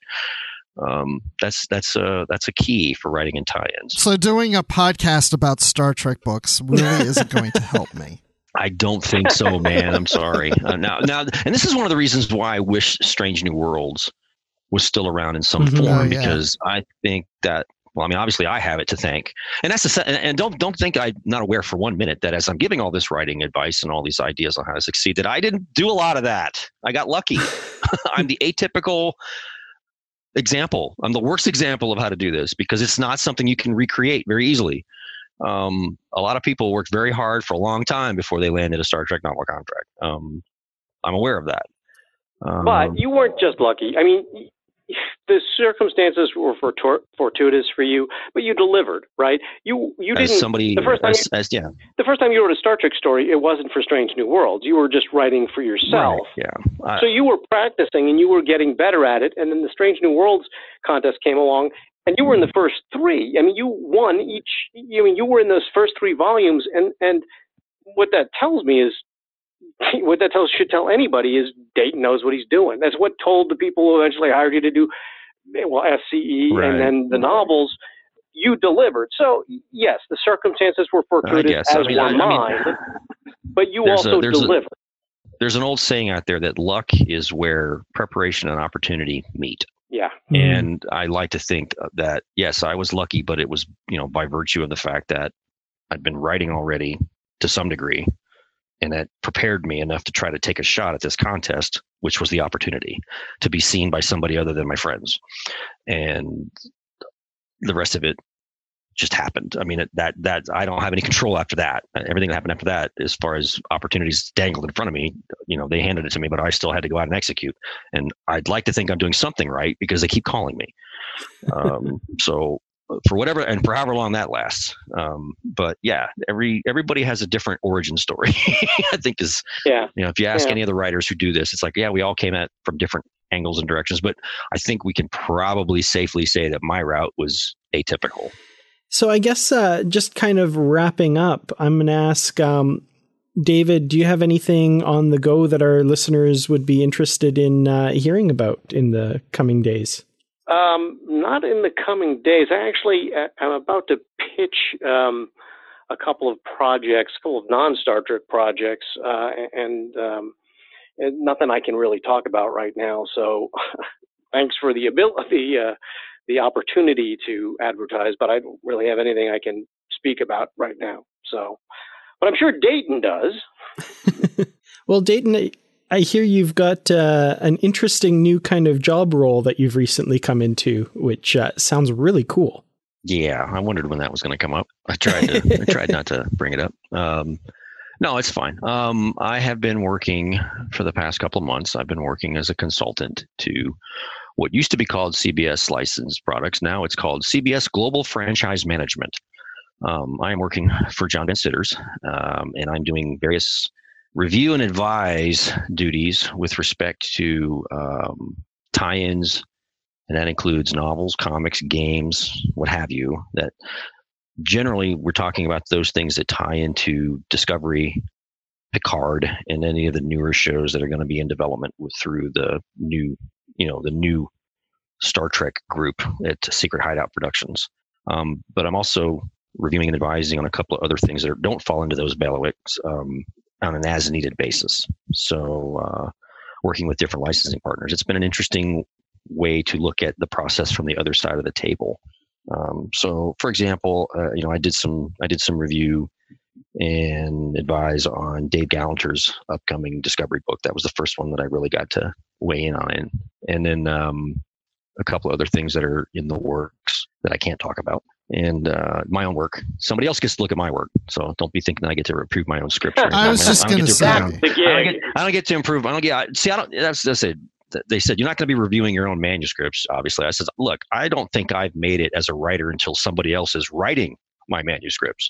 Um, that's, that's a, that's a key for writing in tie-ins. So doing a podcast about Star Trek books really isn't going to help me. I don't think so, man. I'm sorry. Uh, now, now, and this is one of the reasons why I wish Strange New Worlds was still around in some Mhm. form, Oh, yeah. because I think that, well, I mean, obviously I have it to thank, and that's the, se- and, and don't don't think I'm not aware for one minute that as I'm giving all this writing advice and all these ideas on how to succeed, that I didn't do a lot of that. I got lucky. I'm the atypical example. I'm the worst example of how to do this because it's not something you can recreate very easily. Um, a lot of people worked very hard for a long time before they landed a Star Trek novel contract. Um, I'm aware of that. Um, But you weren't just lucky. I mean, the circumstances were fortu- fortuitous for you, but you delivered, right? You you as didn't. somebody, the first time as, you, as yeah, the first time you wrote a Star Trek story, it wasn't for Strange New Worlds. You were just writing for yourself. right, yeah. I, So you were practicing and you were getting better at it, and then the Strange New Worlds contest came along, and you were in the first three. I mean, you won each. I mean, you were in those first three volumes, and and what that tells me is, what that tells should tell anybody is Dayton knows what he's doing. That's what told the people who eventually hired you to do, well, S C E Right. and then the novels. You delivered. So yes, the circumstances were fortuitous, guess. I as mean, were I- I mean, mine, but you there's a- also there's a- delivered. there's an old saying out there that luck is where preparation and opportunity meet. Yeah. Mm. And I like to think that, yes, I was lucky, but it was, you know, by virtue of the fact that I'd been writing already to some degree, and that prepared me enough to try to take a shot at this contest, which was the opportunity to be seen by somebody other than my friends. And the rest of it just happened. I mean, it, that, that I don't have any control after that. Everything that happened after that, as far as opportunities dangled in front of me, you know, they handed it to me, but I still had to go out and execute. And I'd like to think I'm doing something right because they keep calling me. Um, so for whatever, and for however long that lasts. Um, but yeah, every, everybody has a different origin story. I think is, Yeah. you know, if you ask Yeah. any of the writers who do this, it's like, yeah, we all came at from different angles and directions, but I think we can probably safely say that my route was atypical. So I guess uh, just kind of wrapping up, I'm going to ask, um, David, do you have anything on the go that our listeners would be interested in uh, hearing about in the coming days? Um, not in the coming days. I actually, uh, I'm about to pitch um, a couple of projects, a couple of non-Star Trek projects, uh, and, um, and nothing I can really talk about right now. So thanks for the ability, uh, the opportunity to advertise, but I don't really have anything I can speak about right now. So, but I'm sure Dayton does. Well, Dayton, I hear you've got uh, an interesting new kind of job role that you've recently come into, which uh, sounds really cool. Yeah, I wondered when that was going to come up. I tried to, I tried not to bring it up. Um, no, it's fine. Um, I have been working for the past couple of months. I've been working as a consultant to what used to be called C B S Licensed Products. Now it's called C B S Global Franchise Management. Um, I am working for John Van Sitters, um, and I'm doing various review and advise duties with respect to um, tie-ins, and that includes novels, comics, games, what have you. That generally we're talking about those things that tie into Discovery, Picard, and any of the newer shows that are going to be in development with, through the new, you know, the new Star Trek group at Secret Hideout Productions. Um, but I'm also reviewing and advising on a couple of other things that are, don't fall into those bailiwicks um, on an as-needed basis. So uh, working with different licensing partners. It's been an interesting way to look at the process from the other side of the table. Um, so, for example, uh, you know, I did some I did some review and advise on Dave Gallanter's upcoming Discovery book. That was the first one that I really got to weigh in on, and, and then um, a couple other things that are in the works that I can't talk about. And uh, my own work. Somebody else gets to look at my work, so don't be thinking that I get to approve my own script. I was just going to say, the I don't, get, I don't get to improve. I don't get. See, I don't. That's that's it. They said you're not going to be reviewing your own manuscripts. Obviously, I said, look, I don't think I've made it as a writer until somebody else is writing my manuscripts.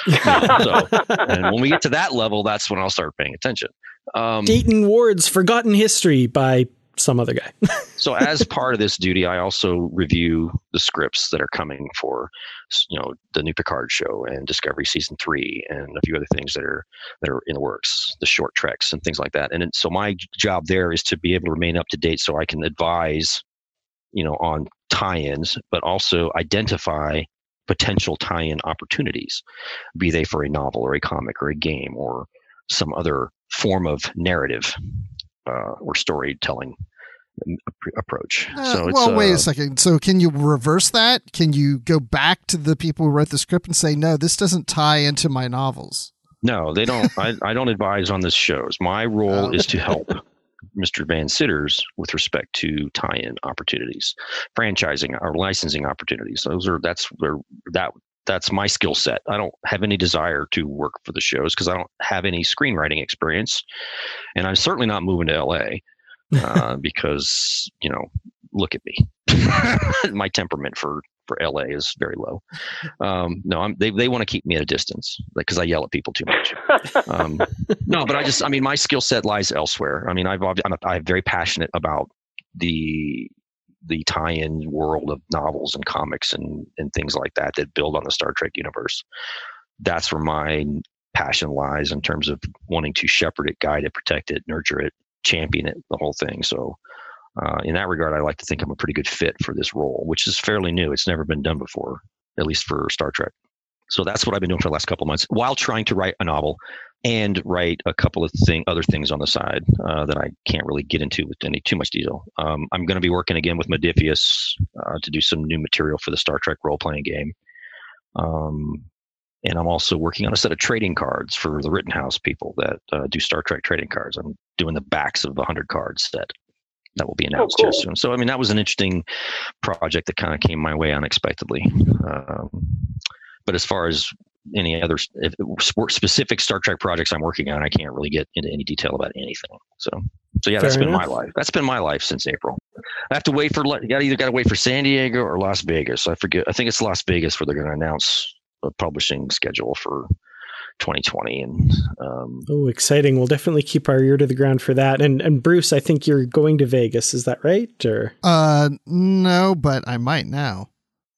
So, and when we get to that level, that's when I'll start paying attention. Um, Dayton Ward's Forgotten History by some other guy. So as part of this duty, I also review the scripts that are coming for, you know, the new Picard show and Discovery season three and a few other things that are that are in the works, the short treks and things like that. And so my job there is to be able to remain up to date so I can advise, you know, on tie-ins, but also identify potential tie-in opportunities, be they for a novel or a comic or a game or some other form of narrative uh, or storytelling approach. Uh, so it's, well, wait uh, a second. So can you reverse that? Can you go back to the people who wrote the script and say, no, this doesn't tie into my novels? No, they don't. I, I don't advise on this shows. My role Oh. is to help Mister Van Sitters with respect to tie-in opportunities, franchising or licensing opportunities. Those are that's where that that's my skill set. I don't have any desire to work for the shows because I don't have any screenwriting experience, and I'm certainly not moving to L A uh, because you know, look at me. My temperament for for L A is very low. Um, no, I'm, they they want to keep me at a distance because I yell at people too much. Um, no, but I just, I mean, my skill set lies elsewhere. I mean, I've I'm, a, I'm very passionate about the the tie-in world of novels and comics and and things like that that build on the Star Trek universe. That's where my passion lies in terms of wanting to shepherd it, guide it, protect it, nurture it, champion it, the whole thing. So. Uh, in that regard, I like to think I'm a pretty good fit for this role, which is fairly new. It's never been done before, at least for Star Trek. So that's what I've been doing for the last couple of months while trying to write a novel and write a couple of thing, other things on the side uh, that I can't really get into with any too much detail. Um, I'm going to be working again with Modiphius uh, to do some new material for the Star Trek role-playing game. Um, and I'm also working on a set of trading cards for the Rittenhouse people that uh, do Star Trek trading cards. I'm doing the backs of a hundred card set. That will be announced oh, cool. here soon. So, I mean, that was an interesting project that kind of came my way unexpectedly. Um, but as far as any other if, specific Star Trek projects I'm working on, I can't really get into any detail about anything. So, so yeah, Fair that's been enough. my life. That's been my life since April. I have to wait for, you got either got to wait for San Diego or Las Vegas. I forget. I think it's Las Vegas where they're going to announce a publishing schedule for twenty twenty. And um, Oh, exciting. We'll definitely keep our ear to the ground for that. And and Bruce, I think you're going to Vegas. Is that right? Or Uh, no, but I might now.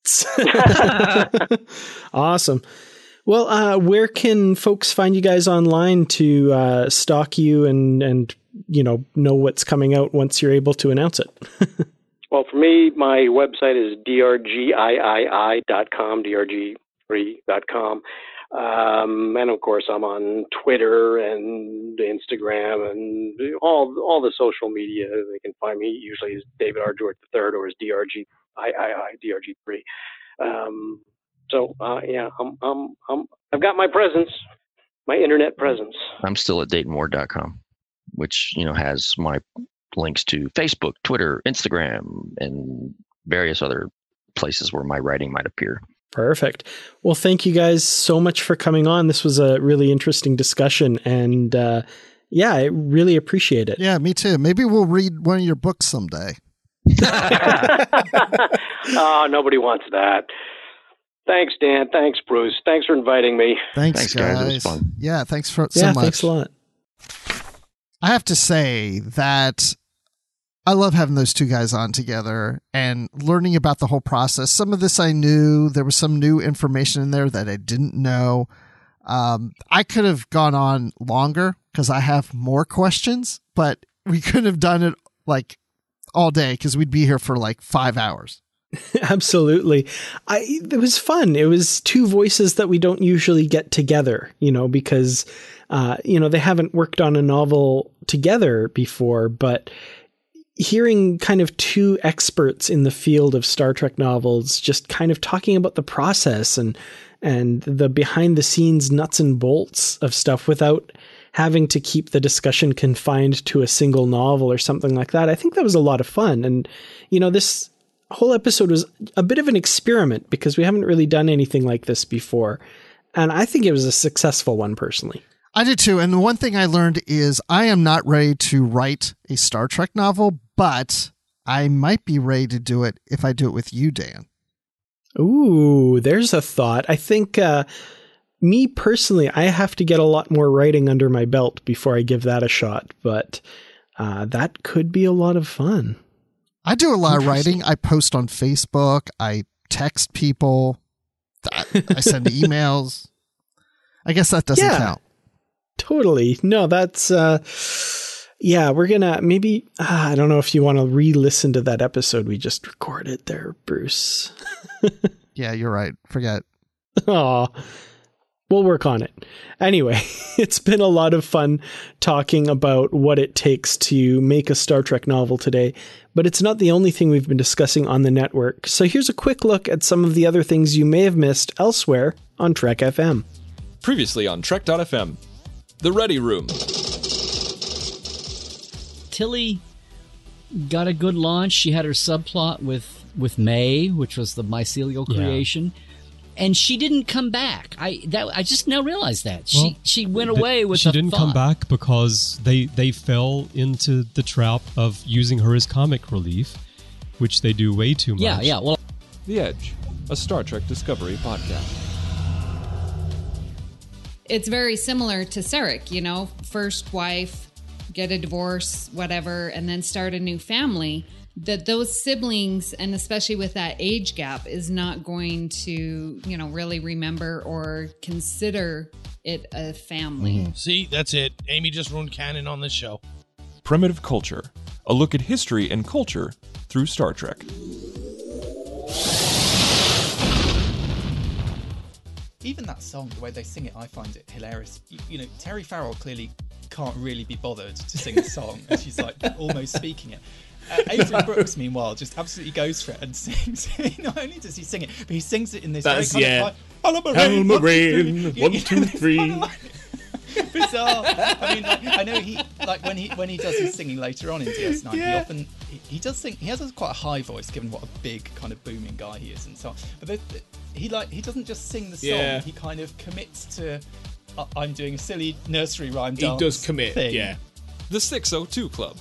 Awesome. Well, uh, where can folks find you guys online to uh, stalk you and, and, you know, know what's coming out once you're able to announce it? Well, for me, my website is d r g i i i dot com, d r g three dot com. Um, and of course, I'm on Twitter and Instagram and all all the social media. They can find me usually as David R. George the third or as D R G I I I, D R G three. Um, so, uh, yeah, I'm, I'm, I'm, I've got my presence, my internet presence. I'm still at dayton ward dot com, which, you know, has my links to Facebook, Twitter, Instagram, and various other places where my writing might appear. Perfect. Well, thank you guys so much for coming on. This was a really interesting discussion. And uh, yeah, I really appreciate it. Yeah, me too. Maybe we'll read one of your books someday. Oh, nobody wants that. Thanks, Dan. Thanks, Bruce. Thanks for inviting me. Thanks, Thanks, guys. guys. It was fun. Yeah, thanks for so yeah, much. thanks a lot. I have to say that I love having those two guys on together and learning about the whole process. Some of this I knew. There was some new information in there that I didn't know. Um, I could have gone on longer because I have more questions, but we couldn't have done it like all day because we'd be here for like five hours. Absolutely. I, it was fun. It was two voices that we don't usually get together, you know, because, uh, you know, they haven't worked on a novel together before, but hearing kind of two experts in the field of Star Trek novels, just kind of talking about the process and, and the behind the scenes nuts and bolts of stuff without having to keep the discussion confined to a single novel or something like that. I think that was a lot of fun. And, you know, this whole episode was a bit of an experiment because we haven't really done anything like this before. And I think it was a successful one personally. I did too. And the one thing I learned is I am not ready to write a Star Trek novel, but I might be ready to do it if I do it with you, Dan. Ooh, there's a thought. I think, uh, me personally, I have to get a lot more writing under my belt before I give that a shot, but uh, that could be a lot of fun. I do a lot of writing. I post on Facebook. I text people. I, I send emails. I guess that doesn't yeah, count. Totally. No, that's, uh, yeah, we're going to maybe, uh, I don't know if you want to re-listen to that episode we just recorded there, Bruce. Yeah, you're right. Forget. Aw. We'll work on it. Anyway, it's been a lot of fun talking about what it takes to make a Star Trek novel today, but it's not the only thing we've been discussing on the network. So here's a quick look at some of the other things you may have missed elsewhere on Trek F M. Previously on Trek dot f m, The Ready Room. Tilly got a good launch. She had her subplot with, with May, which was the mycelial creation. Yeah. And she didn't come back. I that I just now realized that. She well, she went away with She a didn't thought. come back because they, they fell into the trap of using her as comic relief, which they do way too much. Yeah, yeah. Well, The Edge, a Star Trek Discovery podcast. It's very similar to Sarek, you know, first wife, get a divorce, whatever, and then start a new family. That those siblings, and especially with that age gap, is not going to, you know, really remember or consider it a family. Mm-hmm. See, that's it. Amy just ruined canon on this show. Primitive Culture, a look at history and culture through Star Trek. Even that song, the way they sing it, I find it hilarious. You, you know, Terry Farrell clearly can't really be bothered to sing a song, and she's like almost speaking it. Uh, Avery Brooks, meanwhile, just absolutely goes for it and sings. Not only does he sing it, but he sings it in this That's, very kind yeah. of like, Hello, Marine, one, two, three. One, two, three. Bizarre. I mean, like, I know he, like when he when he does his singing later on in D S nine, yeah. he often he, he does sing. He has a, quite a high voice, given what a big kind of booming guy he is, and so on. But the, the, he like he doesn't just sing the song. Yeah. He kind of commits to. Uh, I'm doing a silly nursery rhyme dance. He does commit. Thing. Yeah. The six oh two Club.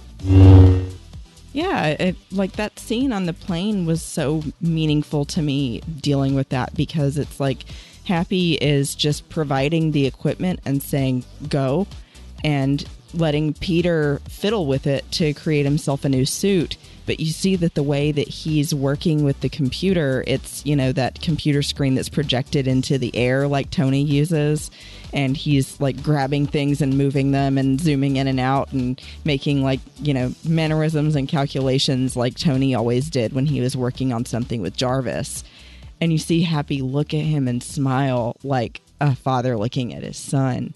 Yeah, it, like that scene on the plane was so meaningful to me dealing with that, because it's like Happy is just providing the equipment and saying go, and letting Peter fiddle with it to create himself a new suit. But you see that the way that he's working with the computer, it's, you know, that computer screen that's projected into the air like Tony uses. And he's like grabbing things and moving them and zooming in and out and making like, you know, mannerisms and calculations like Tony always did when he was working on something with Jarvis. And you see Happy look at him and smile like a father looking at his son.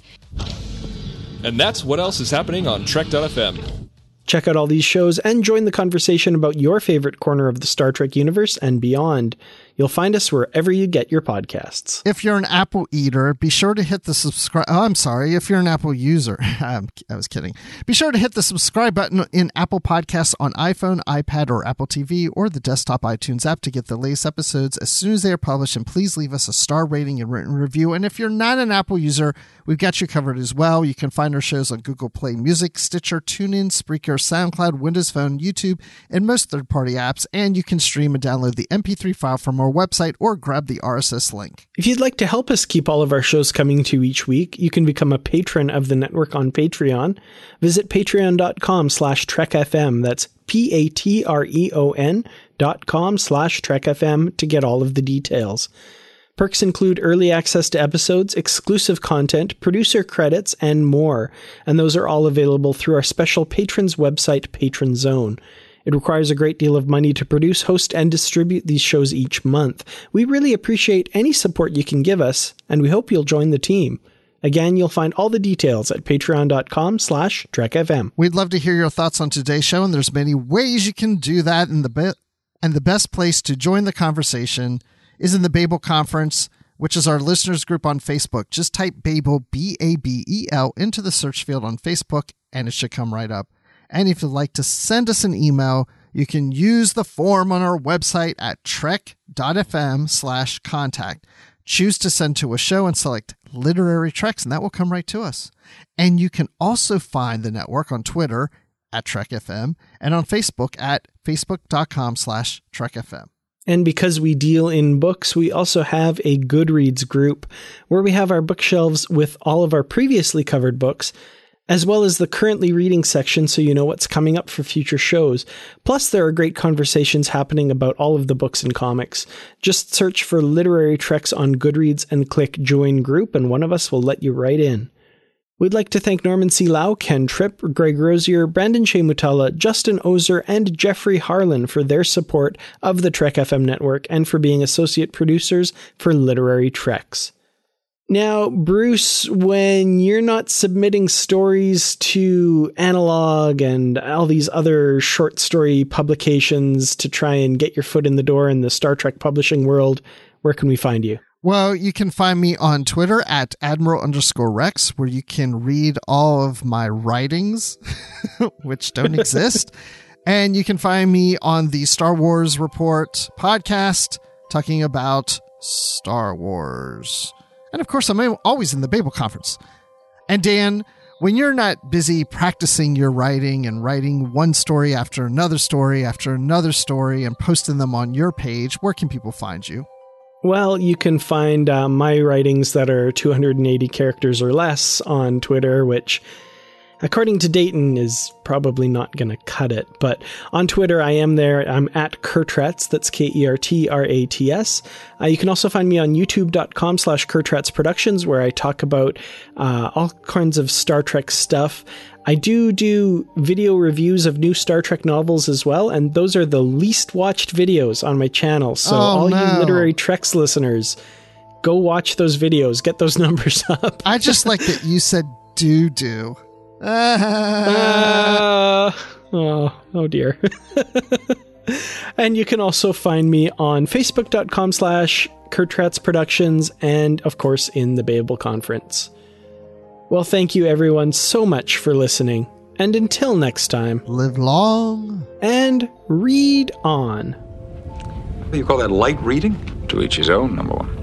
And that's what else is happening on Trek dot f m. Check out all these shows and join the conversation about your favorite corner of the Star Trek universe and beyond. You'll find us wherever you get your podcasts. If you're an Apple eater, be sure to hit the subscribe. Oh, I'm sorry. If you're an Apple user, I was kidding. Be sure to hit the subscribe button in Apple Podcasts on iPhone, iPad, or Apple T V, or the desktop iTunes app to get the latest episodes as soon as they are published. And please leave us a star rating and written review. And if you're not an Apple user, we've got you covered as well. You can find our shows on Google Play Music, Stitcher, TuneIn, Spreaker, SoundCloud, Windows Phone, YouTube, and most third-party apps. And you can stream and download the M P three file for more our website or grab the R S S link. If you'd like to help us keep all of our shows coming to you each week, you can become a patron of the network on Patreon. Visit patreon.com slash trekfm. That's P-A-T-R-E-O-N dot com slash trekfm to get all of the details. Perks include early access to episodes, exclusive content, producer credits, and more. And those are all available through our special patrons website, Patron Zone. It requires a great deal of money to produce, host, and distribute these shows each month. We really appreciate any support you can give us, and we hope you'll join the team. Again, you'll find all the details at patreon.com slash trekfm. We'd love to hear your thoughts on today's show, and there's many ways you can do that. And the, be- and the best place to join the conversation is in the Babel Conference, which is our listeners group on Facebook. Just type Babel, B A B E L, into the search field on Facebook, and it should come right up. And if you'd like to send us an email, you can use the form on our website at trek.fm slash contact. Choose to send to a show and select Literary Treks, and that will come right to us. And you can also find the network on Twitter at TrekFM and on Facebook at facebook.com slash TrekFM. And because we deal in books, we also have a Goodreads group where we have our bookshelves with all of our previously covered books, as well as the currently reading section so you know what's coming up for future shows. Plus, there are great conversations happening about all of the books and comics. Just search for Literary Treks on Goodreads and click Join Group, and one of us will let you right in. We'd like to thank Norman C. Lau, Ken Tripp, Greg Rosier, Brandon Shea Mutala, Justin Ozer, and Jeffrey Harlan for their support of the Trek F M network and for being associate producers for Literary Treks. Now, Bruce, when you're not submitting stories to Analog and all these other short story publications to try and get your foot in the door in the Star Trek publishing world, where can we find you? Well, you can find me on Twitter at Admiral underscore Rex, where you can read all of my writings, which don't exist. And you can find me on the Star Wars Report podcast, talking about Star Wars. And of course, I'm always in the Babel Conference. And Dan, when you're not busy practicing your writing and writing one story after another story after another story and posting them on your page, where can people find you? Well, you can find uh, my writings that are two hundred eighty characters or less on Twitter, which, according to Dayton, is probably not going to cut it. But on Twitter, I am there. I'm at Kertrats. That's K E R T R A T S. Uh, you can also find me on youtube.com slash Kertrats Productions, where I talk about uh, all kinds of Star Trek stuff. I do do video reviews of new Star Trek novels as well, and those are the least watched videos on my channel. So oh, all no. you Literary Treks listeners, go watch those videos. Get those numbers up. I just like that you said do-do. Uh, oh, oh dear. And you can also find me on facebook.com slash Kertrats Productions and, of course, in the Babel Conference. Well, thank you everyone so much for listening. And until next time, live long and read on. What do you call that, light reading? To each his own, number one.